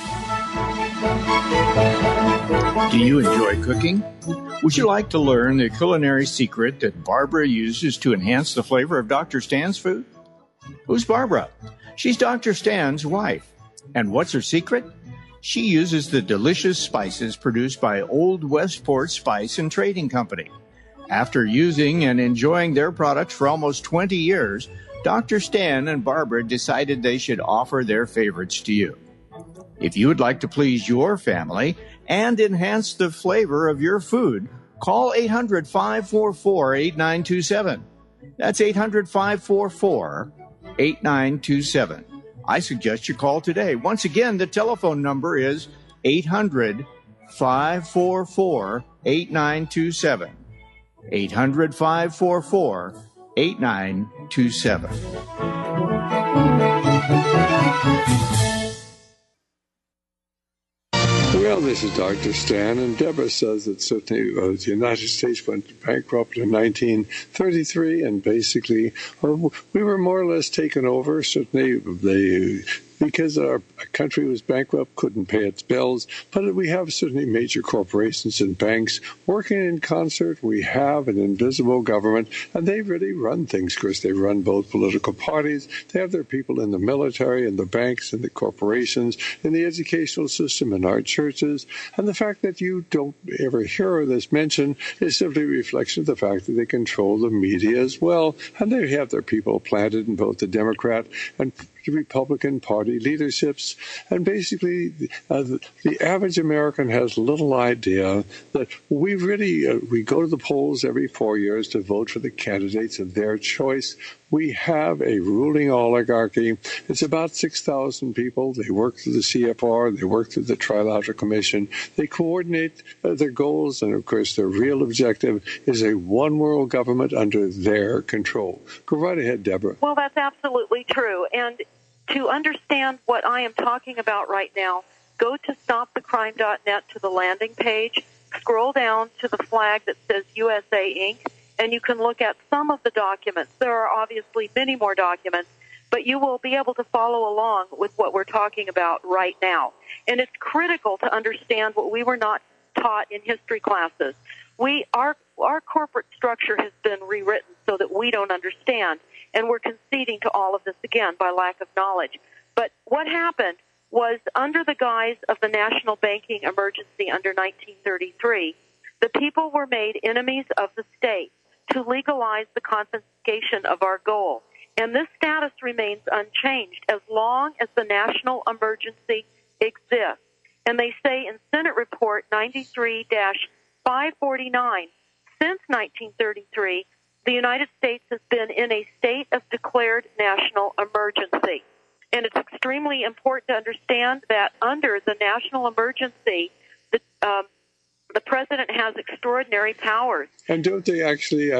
Do you enjoy cooking? Would you like to learn the culinary secret that Barbara uses to enhance the flavor of Dr. Stan's food? Who's Barbara? She's Dr. Stan's wife. And what's her secret? She uses the delicious spices produced by Old Westport Spice and Trading Company. After using and enjoying their products for almost 20 years, Dr. Stan and Barbara decided they should offer their favorites to you. If you would like to please your family and enhance the flavor of your food, call 800-544-8927. That's 800-544-8927. I suggest you call today. Once again, the telephone number is 800-544-8927. 800-544-8927. Well, this is Dr. Stan, and Deborah says that certainly the United States went bankrupt in 1933, and basically we were more or less taken over. Certainly because our country was bankrupt, couldn't pay its bills. But we have certainly major corporations and banks working in concert. We have an invisible government, and they really run things. Of course, they run both political parties. They have their people in the military, in the banks, in the corporations, in the educational system, in our churches. And the fact that you don't ever hear this mentioned is simply a reflection of the fact that they control the media as well. And they have their people planted in both the Democrat and the Republican Party leaderships. And basically, the average American has little idea that we really, we go to the polls every 4 years to vote for the candidates of their choice. We have a ruling oligarchy. It's about 6,000 people. They work through the CFR. They work through the Trilateral Commission. They coordinate their goals. And, of course, their real objective is a one-world government under their control. Go right ahead, Deborah. Well, that's absolutely true. And to understand what I am talking about right now, go to stopthecrime.net to the landing page, scroll down to the flag that says USA Inc., and you can look at some of the documents. There are obviously many more documents, but you will be able to follow along with what we're talking about right now. And it's critical to understand what we were not taught in history classes. Our corporate structure has been rewritten so that we don't understand, and we're conceding to all of this again by lack of knowledge. But what happened was, under the guise of the national banking emergency under 1933, the people were made enemies of the state to legalize the confiscation of our gold. And this status remains unchanged as long as the national emergency exists. And they say in Senate Report 93-549, since 1933, the United States has been in a state of declared national emergency. And it's extremely important to understand that under the national emergency, the president has extraordinary powers. And don't they actually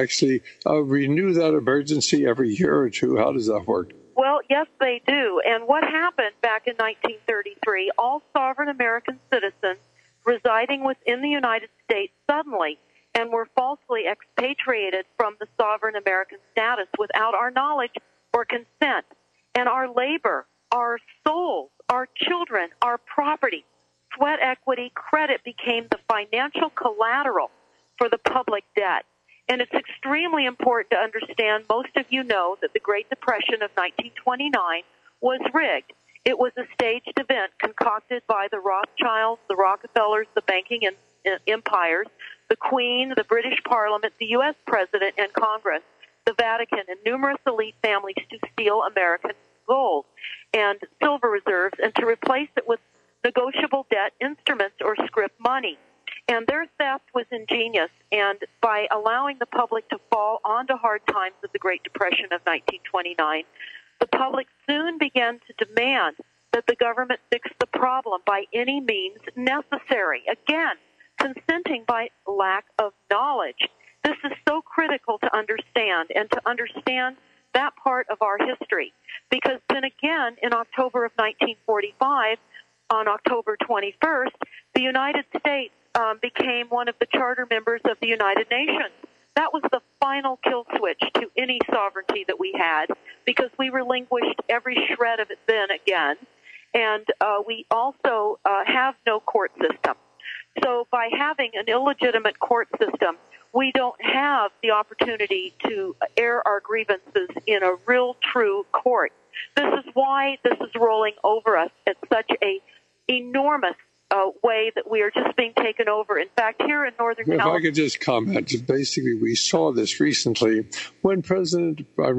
renew that emergency every year or two? How does that work? Well, yes, they do. And what happened back in 1933, all sovereign American citizens residing within the United States suddenly and were falsely expatriated from the sovereign American status without our knowledge or consent. And our labor, our souls, our children, our property, sweat equity, credit became the financial collateral for the public debt. And it's extremely important to understand, most of you know that the Great Depression of 1929 was rigged. It was a staged event concocted by the Rothschilds, the Rockefellers, the banking empires, the Queen, the British Parliament, the U.S. President and Congress, the Vatican, and numerous elite families to steal American gold and silver reserves and to replace it with negotiable debt instruments or scrip money. And their theft was ingenious, and by allowing the public to fall onto hard times of the Great Depression of 1929, the public soon began to demand that the government fix the problem by any means necessary. Again, consenting by lack of knowledge. This is so critical to understand, and to understand that part of our history. Because then again, in October of 1945, on October 21st, the United States became one of the charter members of the United Nations. That was the final kill switch to any sovereignty that we had, because we relinquished every shred of it then again. And we also have no court system. So by having an illegitimate court system, we don't have the opportunity to air our grievances in a real, true court. This is why this is rolling over us at such a enormous way that we are just being taken over. In fact, here in Northern California... If I could just comment, basically we saw this recently when President of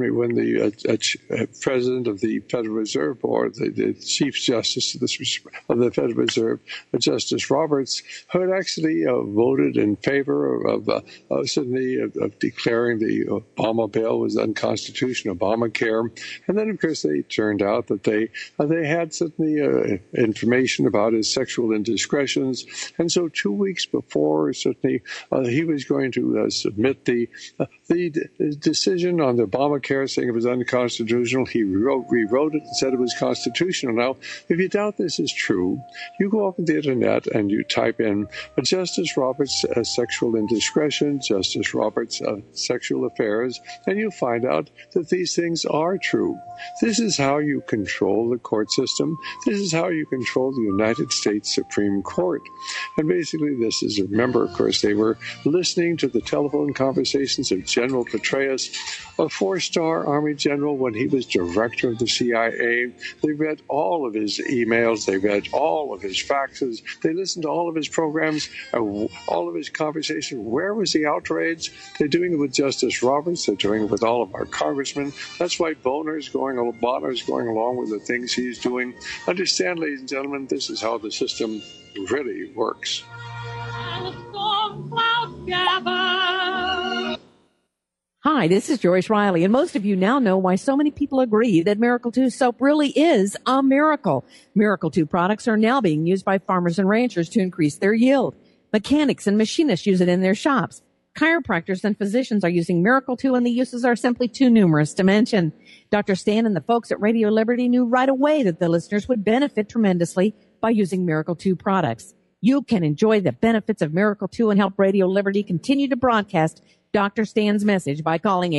the Federal Reserve Board, the Chief Justice of the Federal Reserve, Justice Roberts, who had actually voted in favor of declaring the Obama bill was unconstitutional, Obamacare. And then, of course, they turned out that they had certainly information about his sexual indiscretions, and so 2 weeks before certainly he was going to submit the decision on the Obamacare, saying it was unconstitutional. He rewrote it and said it was constitutional. Now, if you doubt this is true, you go up on the internet and you type in Justice Roberts' sexual indiscretion, Justice Roberts' sexual affairs, and you find out that these things are true. This is how you control the court system. This is how you control the United States Supreme Court. And basically this is, remember, of course, they were listening to the telephone conversations of General Petraeus, a four-star Army general when he was director of the CIA. They read all of his emails. They read all of his faxes. They listened to all of his programs, all of his conversations. Where was the outrage? They're doing it with Justice Roberts. They're doing it with all of our congressmen. That's why Boehner's going along with the things he's doing. Understand, ladies and gentlemen, this is how the system really works. Hi, this is Joyce Riley, and most of you now know why so many people agree that Miracle 2 soap really is a miracle. Miracle 2 products are now being used by farmers and ranchers to increase their yield. Mechanics and machinists use it in their shops. Chiropractors and physicians are using Miracle 2, and the uses are simply too numerous to mention. Dr. Stan and the folks at Radio Liberty knew right away that the listeners would benefit tremendously by using Miracle 2 products. You can enjoy the benefits of Miracle 2 and help Radio Liberty continue to broadcast Dr. Stan's message by calling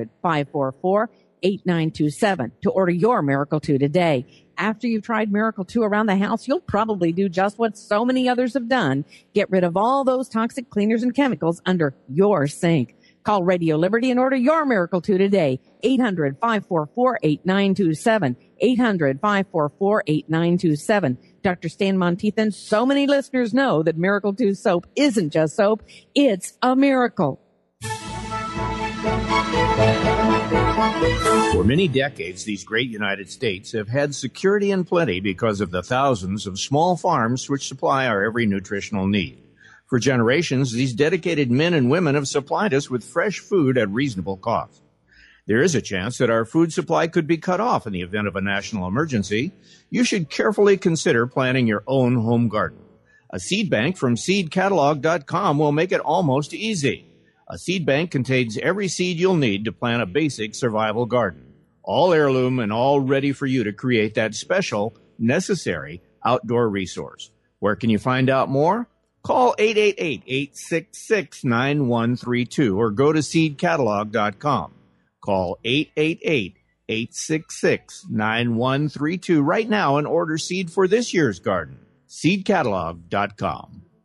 800-544-8927 to order your Miracle 2 today. After you've tried Miracle 2 around the house, you'll probably do just what so many others have done. Get rid of all those toxic cleaners and chemicals under your sink. Call Radio Liberty and order your Miracle 2 today. 800-544-8927. 800-544-8927. Dr. Stan Monteith and so many listeners know that Miracle 2 soap isn't just soap. It's a miracle. For many decades, these great United States have had security and plenty because of the thousands of small farms which supply our every nutritional need. For generations, these dedicated men and women have supplied us with fresh food at reasonable cost. There is a chance that our food supply could be cut off in the event of a national emergency. You should carefully consider planting your own home garden. A seed bank from seedcatalog.com will make it almost easy. A seed bank contains every seed you'll need to plant a basic survival garden. All heirloom and all ready for you to create that special, necessary outdoor resource. Where can you find out more? Call 888-866-9132 or go to seedcatalog.com. Call 888-866-9132 right now and order seed for this year's garden. seedcatalog.com.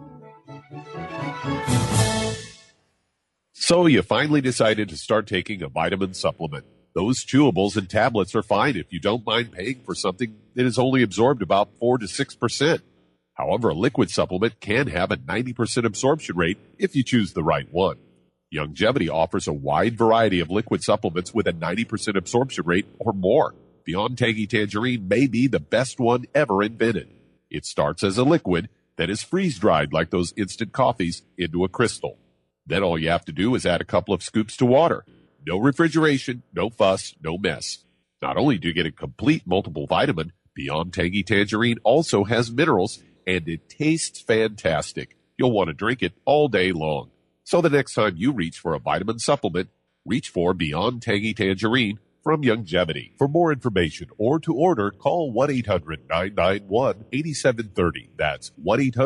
So you finally decided to start taking a vitamin supplement. Those chewables and tablets are fine if you don't mind paying for something that is only absorbed about 4 to 6%. However, a liquid supplement can have a 90% absorption rate if you choose the right one. Youngevity offers a wide variety of liquid supplements with a 90% absorption rate or more. Beyond Tangy Tangerine may be the best one ever invented. It starts as a liquid that is freeze-dried like those instant coffees into a crystal. Then all you have to do is add a couple of scoops to water. No refrigeration, no fuss, no mess. Not only do you get a complete multiple vitamin, Beyond Tangy Tangerine also has minerals, and it tastes fantastic. You'll want to drink it all day long. So the next time you reach for a vitamin supplement, reach for Beyond Tangy Tangerine from Youngevity. For more information or to order, call 1-800-991-8730. That's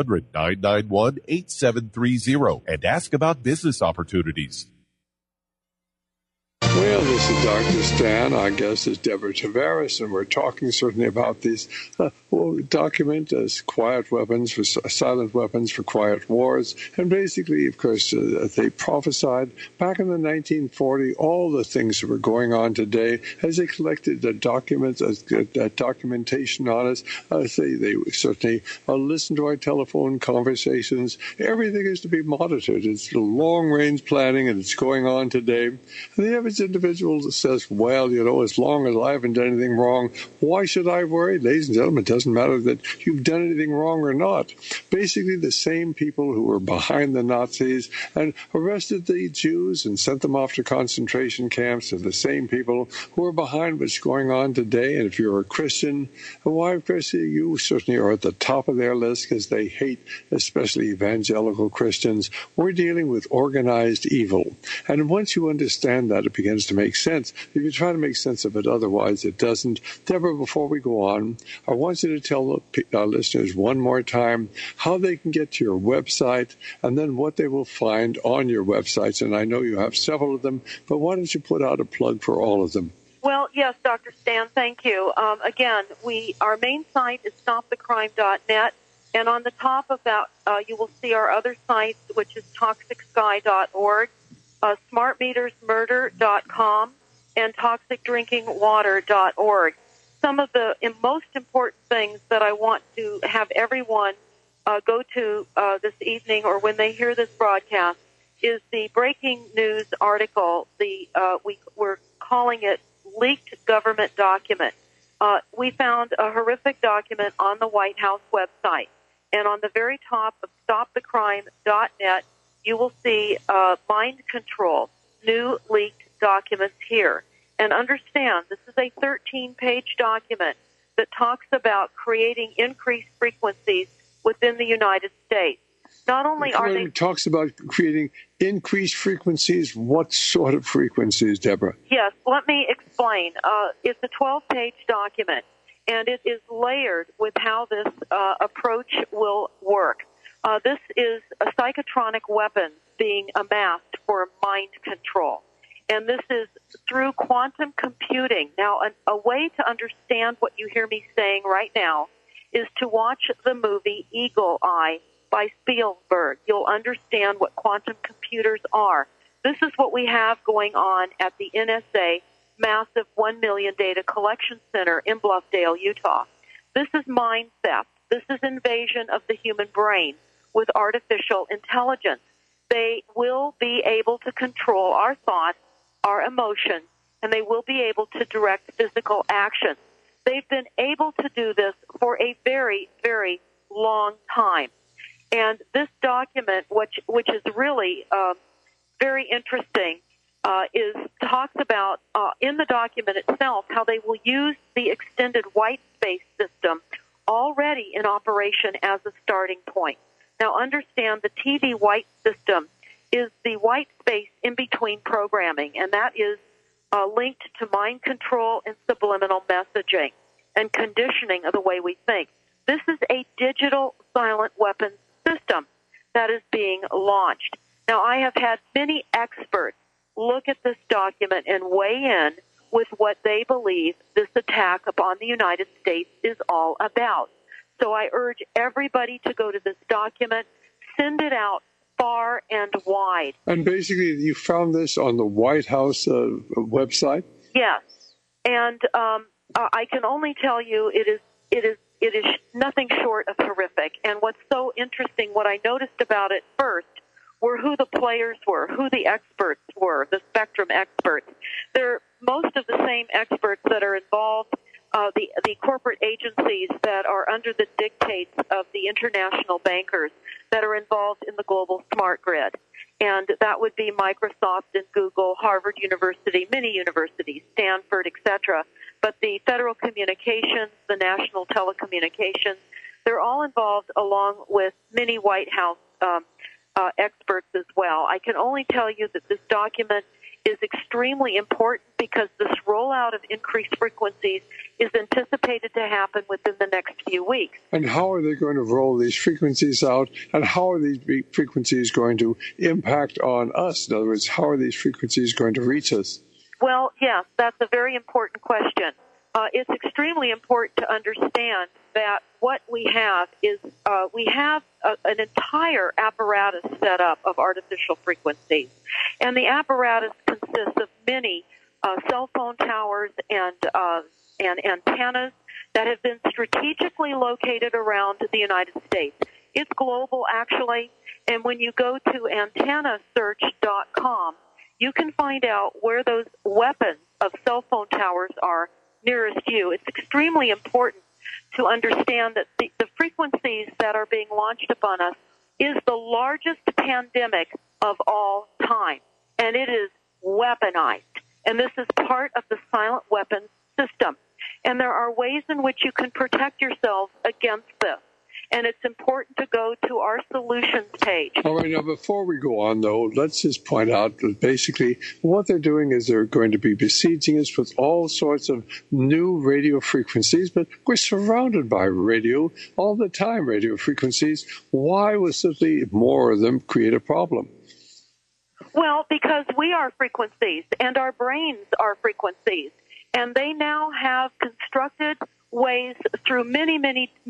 1-800-991-8730 and ask about business opportunities. Well, this is Dr. Stan. Our guest is Deborah Tavares, and we're talking certainly about these document as quiet weapons, for silent weapons for quiet wars. And basically, of course, they prophesied back in the 1940 all the things that were going on today as they collected the documents, documentation on us. They certainly listened to our telephone conversations. Everything is to be monitored. It's long-range planning, and it's going on today. And the average individual says, well, as long as I haven't done anything wrong, why should I worry? Ladies and gentlemen, it doesn't matter that you've done anything wrong or not. Basically, the same people who were behind the Nazis and arrested the Jews and sent them off to concentration camps are the same people who are behind what's going on today. And if you're a Christian, why, Christian, you certainly are at the top of their list because they hate, especially evangelical Christians. We're dealing with organized evil. And once you understand that, it begins to make sense. If you try to make sense of it otherwise, it doesn't. Deborah, before we go on, I want you to tell our listeners one more time how they can get to your website and then what they will find on your websites. And I know you have several of them, but why don't you put out a plug for all of them? Well, yes, Dr. Stan, thank you. Again, our main site is stopthecrime.net, and on the top of that, you will see our other sites, which is toxicsky.org, smartmetersmurder.com, and toxicdrinkingwater.org. Some of the most important things that I want to have everyone go to this evening or when they hear this broadcast is the breaking news article. We're calling it Leaked Government Document. We found a horrific document on the White House website, and on the very top of stopthecrime.net, you will see mind control, new leaked documents here. And understand, this is a 13-page document that talks about creating increased frequencies within the United States. Not only are they... It talks about creating increased frequencies. What sort of frequencies, Deborah? Yes, let me explain. It's a 12-page document, and it is layered with how this approach will work. This is a psychotronic weapon being amassed for mind control. And this is through quantum computing. Now, a way to understand what you hear me saying right now is to watch the movie Eagle Eye by Spielberg. You'll understand what quantum computers are. This is what we have going on at the NSA massive 1 million data collection center in Bluffdale, Utah. This is mind theft. This is invasion of the human brain with artificial intelligence. They will be able to control our thoughts our emotions, and they will be able to direct physical action. They've been able to do this for a very, very long time. And this document, which is really very interesting, talks about in the document itself how they will use the extended white space system already in operation as a starting point. Now understand the TV white system is the white space in between programming, and that is linked to mind control and subliminal messaging and conditioning of the way we think. This is a digital silent weapons system that is being launched. Now, I have had many experts look at this document and weigh in with what they believe this attack upon the United States is all about. So I urge everybody to go to this document, send it out far and wide. And basically, you found this on the White House website? Yes. And I can only tell you it is nothing short of horrific. And what's so interesting, what I noticed about it first, were who the players were, who the experts were, the spectrum experts. They're most of the same experts that are involved, the corporate agencies that are under the dictates of the international bankers that are involved in the global smart grid. And that would be Microsoft and Google, Harvard University, many universities, Stanford, etc. But the Federal Communications, the National Telecommunications, they're all involved along with many White House experts as well. I can only tell you that this document is extremely important because this rollout of increased frequencies is anticipated to happen within the next few weeks. And how are they going to roll these frequencies out, and how are these frequencies going to impact on us? In other words, how are these frequencies going to reach us? Well, yes, that's a very important question. It's extremely important to understand that what we have is an entire apparatus set up of artificial frequencies. And the apparatus consists of many cell phone towers and antennas that have been strategically located around the United States. It's global, actually, and when you go to antennasearch.com, you can find out where those weapons of cell phone towers are nearest you. It's extremely important to understand that the frequencies that are being launched upon us is the largest pandemic of all time, and it is weaponized. And this is part of the silent weapons system. And there are ways in which you can protect yourself against this. And it's important to go to our solutions page. All right, now before we go on, though, let's just point out that basically what they're doing is they're going to be besieging us with all sorts of new radio frequencies, but we're surrounded by radio all the time, radio frequencies. Why will simply more of them create a problem? Well, because we are frequencies, and our brains are frequencies, and they now have constructed ways through many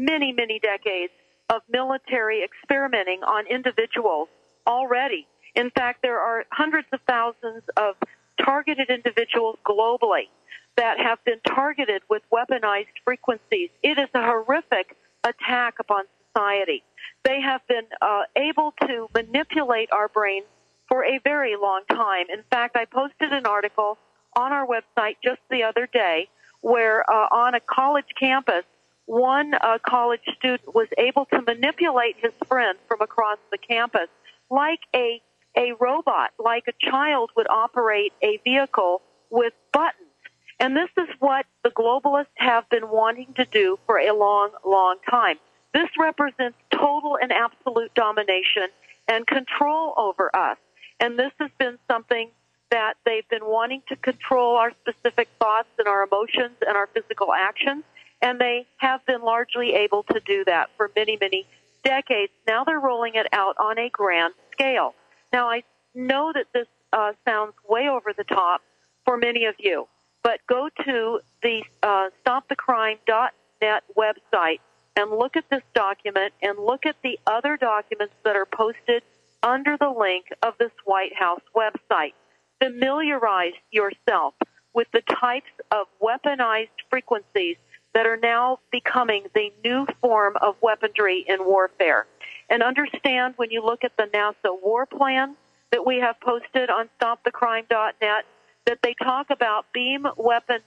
decades of military experimenting on individuals already. In fact, there are hundreds of thousands of targeted individuals globally that have been targeted with weaponized frequencies. It is a horrific attack upon society. They have been able to manipulate our brains for a very long time. In fact, I posted an article on our website just the other day where on a college campus, one college student was able to manipulate his friend from across the campus like a robot, like a child would operate a vehicle with buttons. And this is what the globalists have been wanting to do for a long, long time. This represents total and absolute domination and control over us. And this has been something that they've been wanting to control our specific thoughts and our emotions and our physical actions, and they have been largely able to do that for many decades. Now they're rolling it out on a grand scale. Now, I know that this sounds way over the top for many of you, but go to the stopthecrime.net website and look at this document and look at the other documents that are posted under the link of this White House website. Familiarize yourself with the types of weaponized frequencies that are now becoming the new form of weaponry in warfare. And understand when you look at the NASA war plan that we have posted on stopthecrime.net that they talk about beam weapons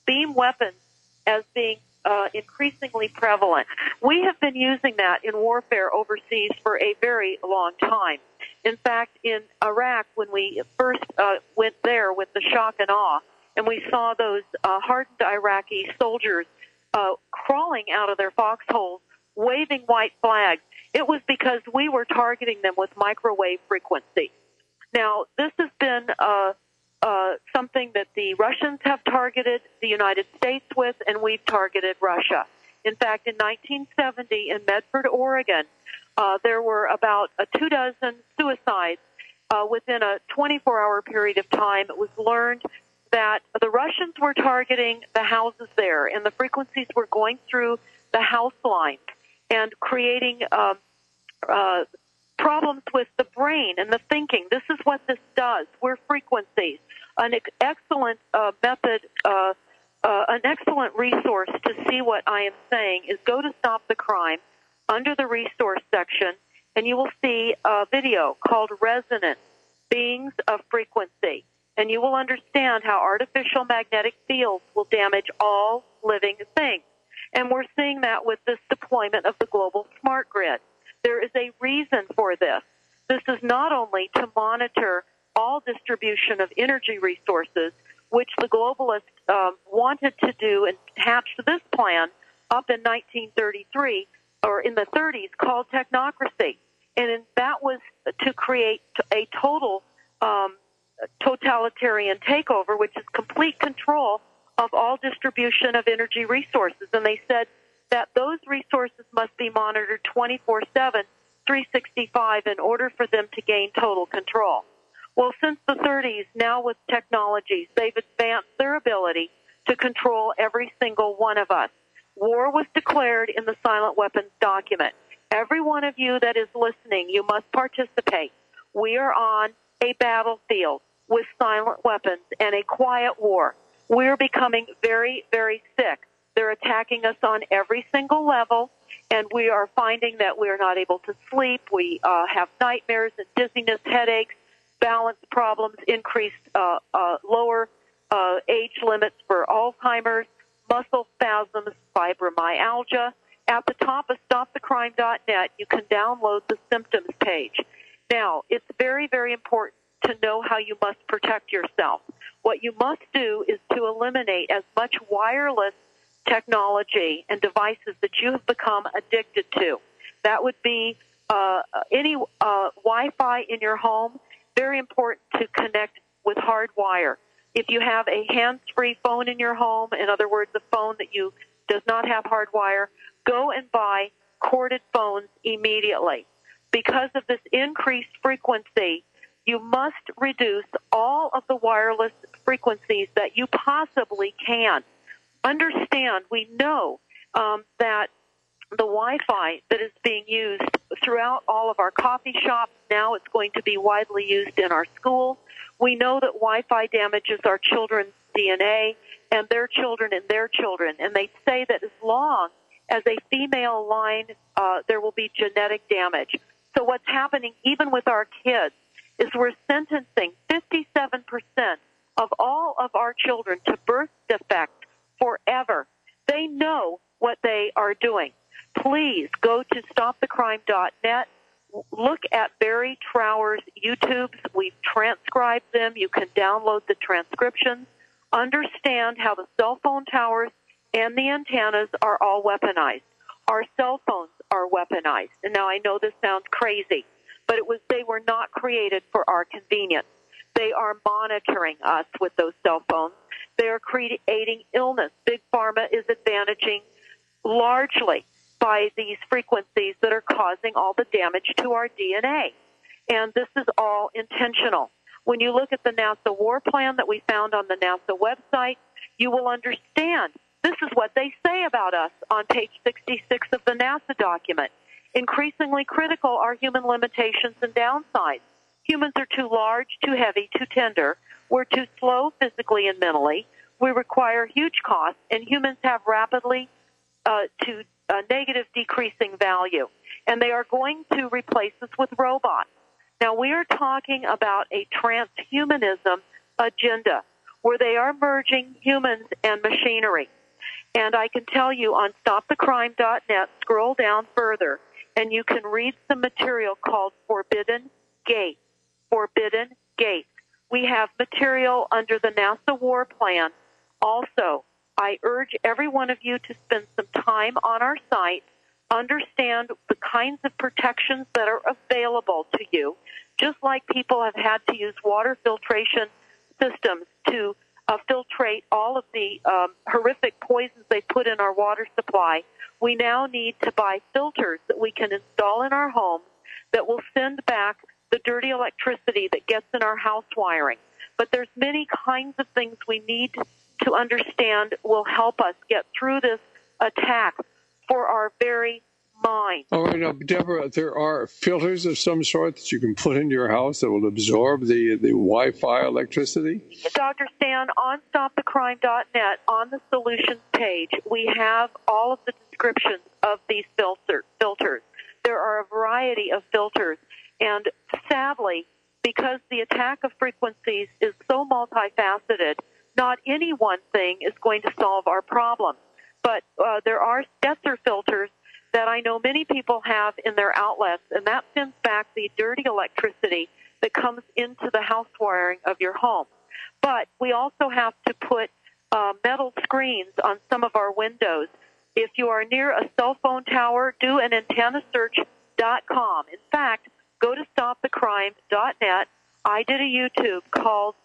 as being increasingly prevalent. We have been using that in warfare overseas for a very long time. In fact, in Iraq, when we first went there with the shock and awe, and we saw those hardened Iraqi soldiers crawling out of their foxholes, waving white flags, it was because we were targeting them with microwave frequency. Now, this has been something that the Russians have targeted the United States with, and we've targeted Russia. In fact, in 1970 in Medford, Oregon, there were about 24 suicides within a 24-hour period of time. It was learned that the Russians were targeting the houses there, and the frequencies were going through the house lines and creating problems with the brain and the thinking. This is what this does. We're frequencies. An excellent method, an excellent resource to see what I am saying is go to Stop the Crime under the resource section, and you will see a video called Resonance, Beings of Frequency. And you will understand how artificial magnetic fields will damage all living things. And we're seeing that with this deployment of the global smart grid. There is a reason for this. This is not only to monitor all distribution of energy resources, which the globalists wanted to do and hatched this plan up in 1933 or in the 30s called technocracy. And that was to create a total totalitarian takeover, which is complete control of all distribution of energy resources. And they said that those resources must be monitored 24/7, 365 in order for them to gain total control. Well, since the 30s, now with technologies, they've advanced their ability to control every single one of us. War was declared in the Silent Weapons document. Every one of you that is listening, you must participate. We are on a battlefield with silent weapons and a quiet war. We're becoming very, very sick. They're attacking us on every single level, and we are finding that we're not able to sleep. We have nightmares and dizziness, headaches, balance problems, increased lower age limits for Alzheimer's, muscle spasms, fibromyalgia. At the top of stopthecrime.net, you can download the symptoms page. Now, it's very, very important to know how you must protect yourself. What you must do is to eliminate as much wireless technology and devices that you have become addicted to. That would be any Wi-Fi in your home. Very important to connect with hardwire. If you have a hands-free phone in your home, in other words, a phone that does not have hardwire, go and buy corded phones immediately. Because of this increased frequency, you must reduce all of the wireless frequencies that you possibly can. Understand, we know that the Wi-Fi that is being used throughout all of our coffee shops, now it's going to be widely used in our schools. We know that Wi-Fi damages our children's DNA and their children and their children. And they say that as long as a female line, there will be genetic damage. So what's happening even with our kids is we're sentencing 57% of all of our children to birth defect forever. They know what they are doing. Please go to stopthecrime.net. Look at Barry Trower's YouTubes. We've transcribed them. You can download the transcriptions. Understand how the cell phone towers and the antennas are all weaponized. Our cell phones are weaponized. And now I know this sounds crazy, but they were not created for our convenience. They are monitoring us with those cell phones. They are creating illness. Big Pharma is advantaging largely by these frequencies that are causing all the damage to our DNA. And this is all intentional. When you look at the NASA war plan that we found on the NASA website, you will understand this is what they say about us on page 66 of the NASA document. Increasingly critical are human limitations and downsides. Humans are too large, too heavy, too tender. We're too slow physically and mentally. We require huge costs, and humans have rapidly to negative decreasing value. And they are going to replace us with robots. Now, we are talking about a transhumanism agenda. where they are merging humans and machinery. And I can tell you on stopthecrime.net, scroll down further, and you can read some material called Forbidden Gates. Forbidden Gates. We have material under the NASA War Plan. Also, I urge every one of you to spend some time on our site, understand the kinds of protections that are available to you, just like people have had to use water filtration systems to filtrate all of the horrific poisons they put in our water supply. We now need to buy filters that we can install in our homes that will send back the dirty electricity that gets in our house wiring. But there's many kinds of things we need to understand will help us get through this attack for our very mind. All right, now, Deborah, there are filters of some sort that you can put into your house that will absorb the Wi-Fi electricity? Dr. Stan, on stopthecrime.net, on the solutions page, we have all of the descriptions of these filters. There are a variety of filters, and sadly, because the attack of frequencies is so multifaceted, not any one thing is going to solve our problem. But there are Stetzer filters that I know many people have in their outlets, and that sends back the dirty electricity that comes into the house wiring of your home. But we also have to put metal screens on some of our windows. If you are near a cell phone tower, do an antennasearch.com. In fact, go to stopthecrime.net. I did a YouTube called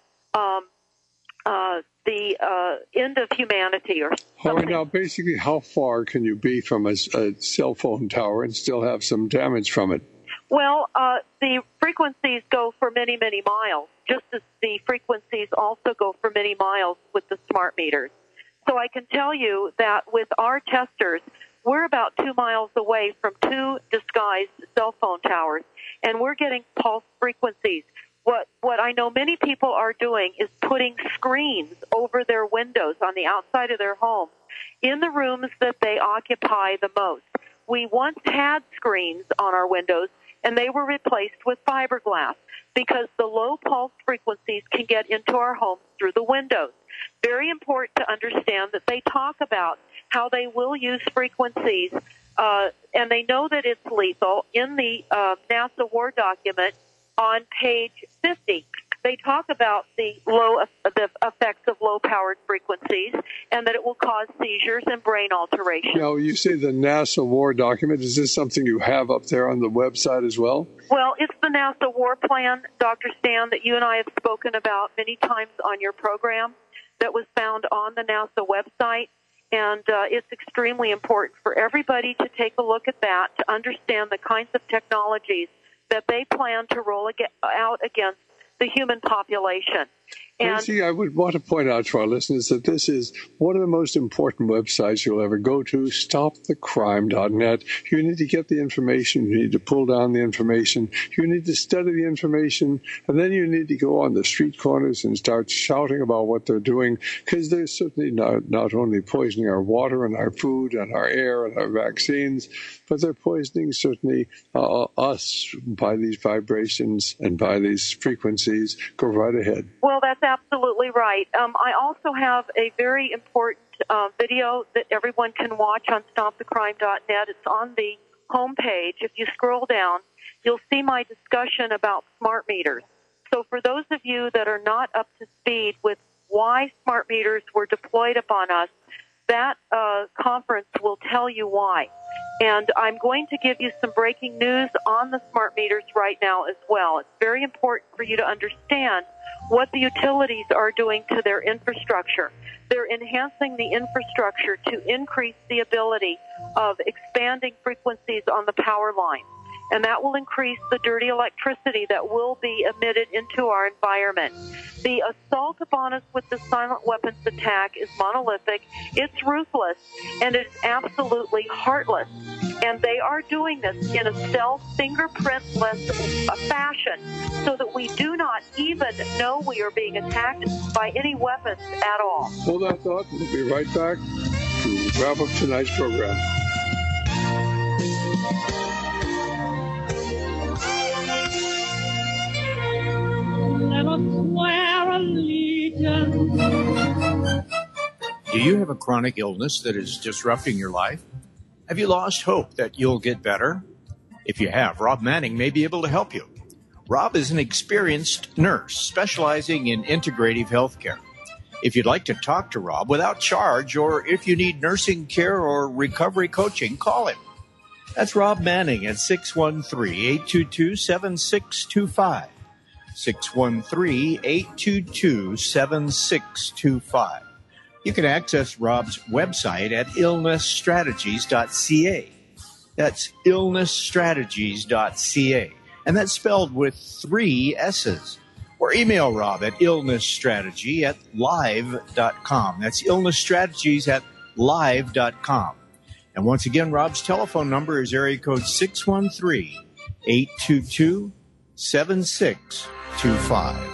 the End of Humanity or something. All right, now, basically, how far can you be from a cell phone tower and still have some damage from it? Well, the frequencies go for many, many miles, just as the frequencies also go for many miles with the smart meters. So I can tell you that with our testers, we're about 2 miles away from 2 disguised cell phone towers, and we're getting pulse frequencies. What I know many people are doing is putting screens over their windows on the outside of their homes in the rooms that they occupy the most. We once had screens on our windows, and they were replaced with fiberglass because the low pulse frequencies can get into our homes through the windows. Very important to understand that they talk about how they will use frequencies, and they know that it's lethal. In the NASA War document on page 50, they talk about the effects of low-powered frequencies and that it will cause seizures and brain alteration. Now, you say the NASA War document. Is this something you have up there on the website as well? Well, it's the NASA War Plan, Dr. Stan, that you and I have spoken about many times on your program that was found on the NASA website. And it's extremely important for everybody to take a look at that, to understand the kinds of technologies that they plan to roll out against the human population. And see, I would want to point out to our listeners that this is one of the most important websites you'll ever go to, stopthecrime.net. You need to get the information. You need to pull down the information. You need to study the information. And then you need to go on the street corners and start shouting about what they're doing, because they're certainly not only poisoning our water and our food and our air and our vaccines, but they're poisoning certainly us by these vibrations and by these frequencies. Go right ahead. Well, that's absolutely right. I also have a very important video that everyone can watch on stopthecrime.net. It's on the homepage. If you scroll down, you'll see my discussion about smart meters. So for those of you that are not up to speed with why smart meters were deployed upon us, that conference will tell you why. And I'm going to give you some breaking news on the smart meters right now as well. It's very important for you to understand what the utilities are doing to their infrastructure. They're enhancing the infrastructure to increase the ability of expanding frequencies on the power line. And that will increase the dirty electricity that will be emitted into our environment. The assault upon us with the silent weapons attack is monolithic, it's ruthless, and it's absolutely heartless. And they are doing this in a stealth, fingerprintless fashion so that we do not even know we are being attacked by any weapons at all. Hold that thought. We'll be right back to wrap up tonight's program. Let us swear allegiance Do you have a chronic illness that is disrupting your life? Have you lost hope that you'll get better? If you have, Rob Manning may be able to help you. Rob is an experienced nurse specializing in integrative health care. If you'd like to talk to Rob without charge, or if you need nursing care or recovery coaching, call him. That's Rob Manning at 613-822-7625. 613-822-7625. You can access Rob's website at illnessstrategies.ca. That's illnessstrategies.ca. And that's spelled with 3 S's. Or email Rob at illnessstrategy@live.com. That's illnessstrategies@live.com. And once again, Rob's telephone number is area code 613-822-7625.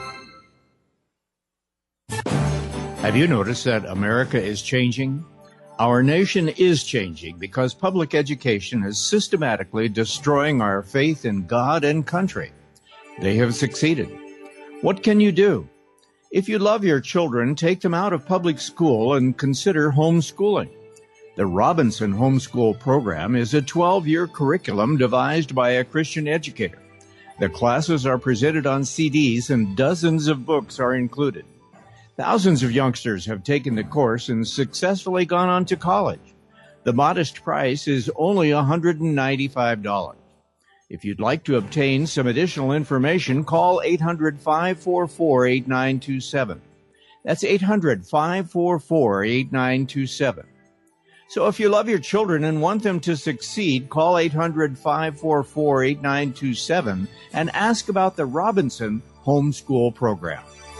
Have you noticed that America is changing? Our nation is changing because public education is systematically destroying our faith in God and country. They have succeeded. What can you do? If you love your children, take them out of public school and consider homeschooling. The Robinson Homeschool Program is a 12-year curriculum devised by a Christian educator. The classes are presented on CDs and dozens of books are included. Thousands of youngsters have taken the course and successfully gone on to college. The modest price is only $195. If you'd like to obtain some additional information, call 800-544-8927. That's 800-544-8927. So if you love your children and want them to succeed, call 800-544-8927 and ask about the Robinson Homeschool Program.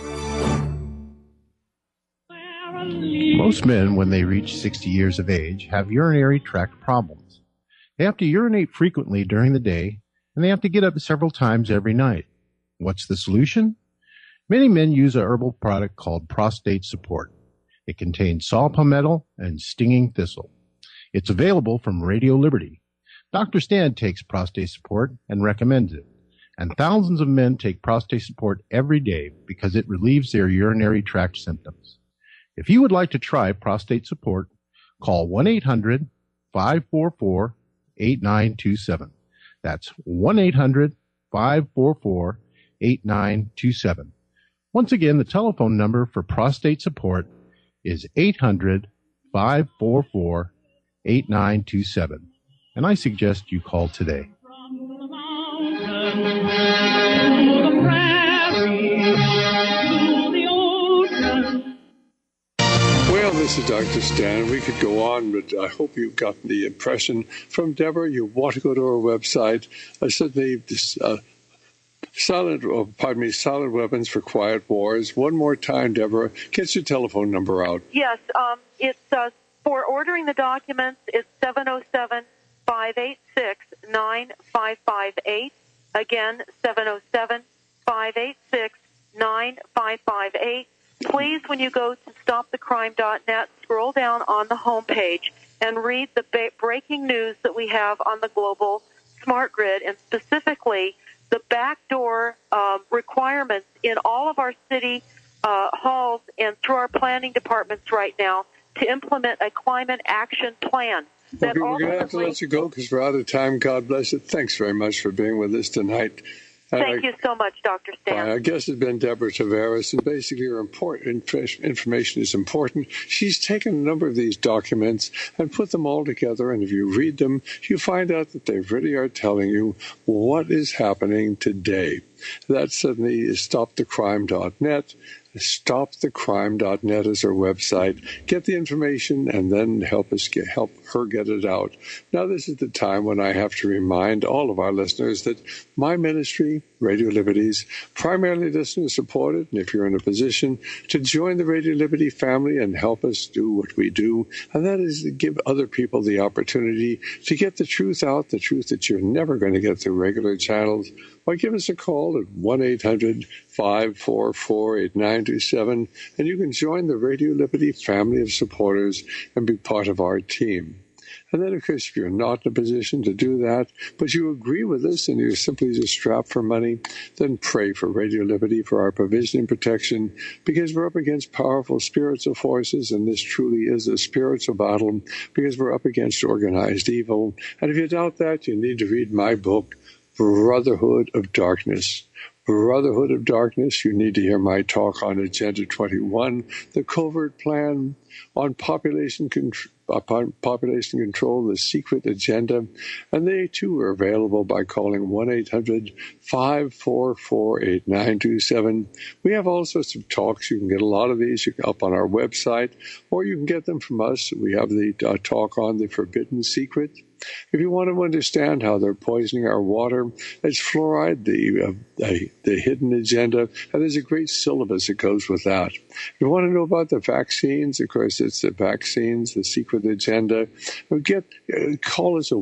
Most men, when they reach 60 years of age, have urinary tract problems. They have to urinate frequently during the day, and they have to get up several times every night. What's the solution? Many men use a herbal product called Prostate Support. It contains saw palmetto and stinging thistle. It's available from Radio Liberty. Dr. Stan takes Prostate Support and recommends it. And thousands of men take Prostate Support every day because it relieves their urinary tract symptoms. If you would like to try Prostate Support, call 1-800-544-8927. That's 1-800-544-8927. Once again, the telephone number for Prostate Support is 800-544-8927. And I suggest you call today. Well, this is Dr. Stan. We could go on, but I hope you've gotten the impression from Deborah. You want to go to our website. Certainly, Silent Weapons for Quiet Wars. One more time, Deborah, get your telephone number out. Yes, it's for ordering the documents. It's 707-586-9558. Again, 707-586-9558. Please, when you go to stopthecrime.net, scroll down on the homepage and read the breaking news that we have on the global smart grid, and specifically the backdoor requirements in all of our city halls and through our planning departments right now to implement a climate action plan. We're going to have to let you go because we're out of time. God bless you. Thanks very much for being with us tonight. Thank you so much, Dr. Stan. Our guest has been Deborah Tavares, and basically her information is important. She's taken a number of these documents and put them all together, and if you read them, you find out that they really are telling you what is happening today. That certainly is stopthecrime.net. StopTheCrime.net is our website. Get the information and then help her get it out. Now, this is the time when I have to remind all of our listeners that my ministry, Radio Liberty's, primarily listener supported. And if you're in a position to join the Radio Liberty family and help us do what we do, and that is to give other people the opportunity to get the truth out, the truth that you're never going to get through regular channels, why, give us a call at 1-800-544-8927, and you can join the Radio Liberty family of supporters and be part of our team. And then, of course, if you're not in a position to do that, but you agree with us and you're simply just strapped for money, then pray for Radio Liberty, for our provision and protection, because we're up against powerful spiritual forces, and this truly is a spiritual battle, because we're up against organized evil. And if you doubt that, you need to read my book, Brotherhood of Darkness. Brotherhood of Darkness, you need to hear my talk on Agenda 21, the covert plan on population control, the secret agenda, and they too are available by calling 1-800-544-8927. We have all sorts of talks. You can get a lot of these up on our website, or you can get them from us. We have the talk on the forbidden secret. If you want to understand how they're poisoning our water, it's fluoride, the hidden agenda, and there's a great syllabus that goes with that. If you want to know about the vaccines, of course, it's the vaccines, the secret agenda. Call us at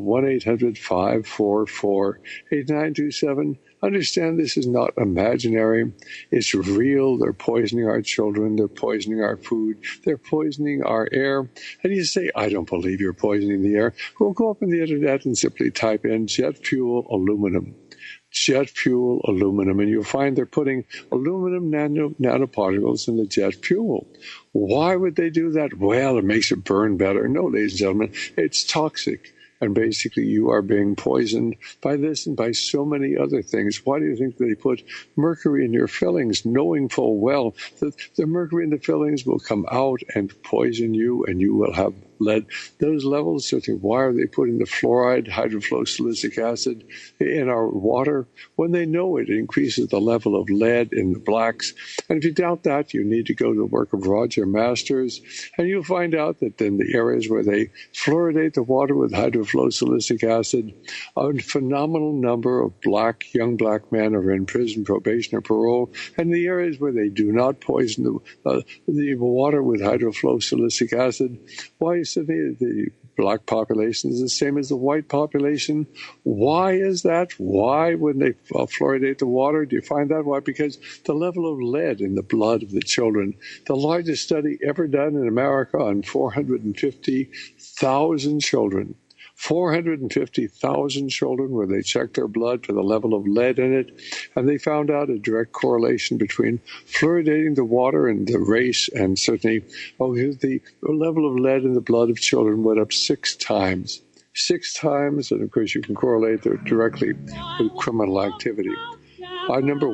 1-800-544-8927. Understand this is not imaginary. It's real. They're poisoning our children. They're poisoning our food. They're poisoning our air. And you say, I don't believe you're poisoning the air. Well, go up on the internet and simply type in jet fuel aluminum. Jet fuel aluminum. And you'll find they're putting aluminum nanoparticles in the jet fuel. Why would they do that? Well, it makes it burn better. No, ladies and gentlemen, it's toxic. And basically, you are being poisoned by this and by so many other things. Why do you think they put mercury in your fillings, knowing full well that the mercury in the fillings will come out and poison you, and you will have lead? Those levels, certainly, why are they putting the fluoride, hydrofluorosilicic acid in our water when they know it increases the level of lead in the blacks? And if you doubt that, you need to go to the work of Roger Masters, and you'll find out that in the areas where they fluoridate the water with hydrofluorosilicic acid, a phenomenal number of young black men are in prison, probation, or parole. And the areas where they do not poison the water with hydrofluorosilicic acid, why is the black population is the same as the white population? Why is that? Why, when they fluoridate the water, do you find that? Why? Because the level of lead in the blood of the children. The largest study ever done in America on 450,000 children. 450,000 children where they checked their blood for the level of lead in it, and they found out a direct correlation between fluoridating the water and the race, and certainly the level of lead in the blood of children went up 6 times. 6 times, and of course you can correlate it directly with criminal activity. Our number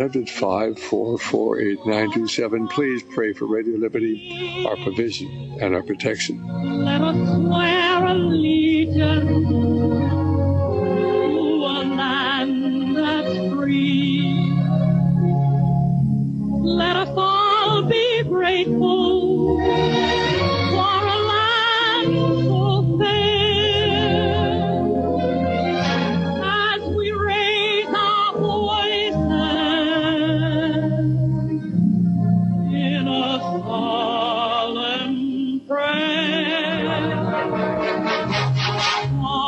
1-800-544-8927. Please pray for Radio Liberty, our provision and our protection. Let us swear allegiance to a land that's free. Let us all be grateful for a land so fair. As we raise our voices in a song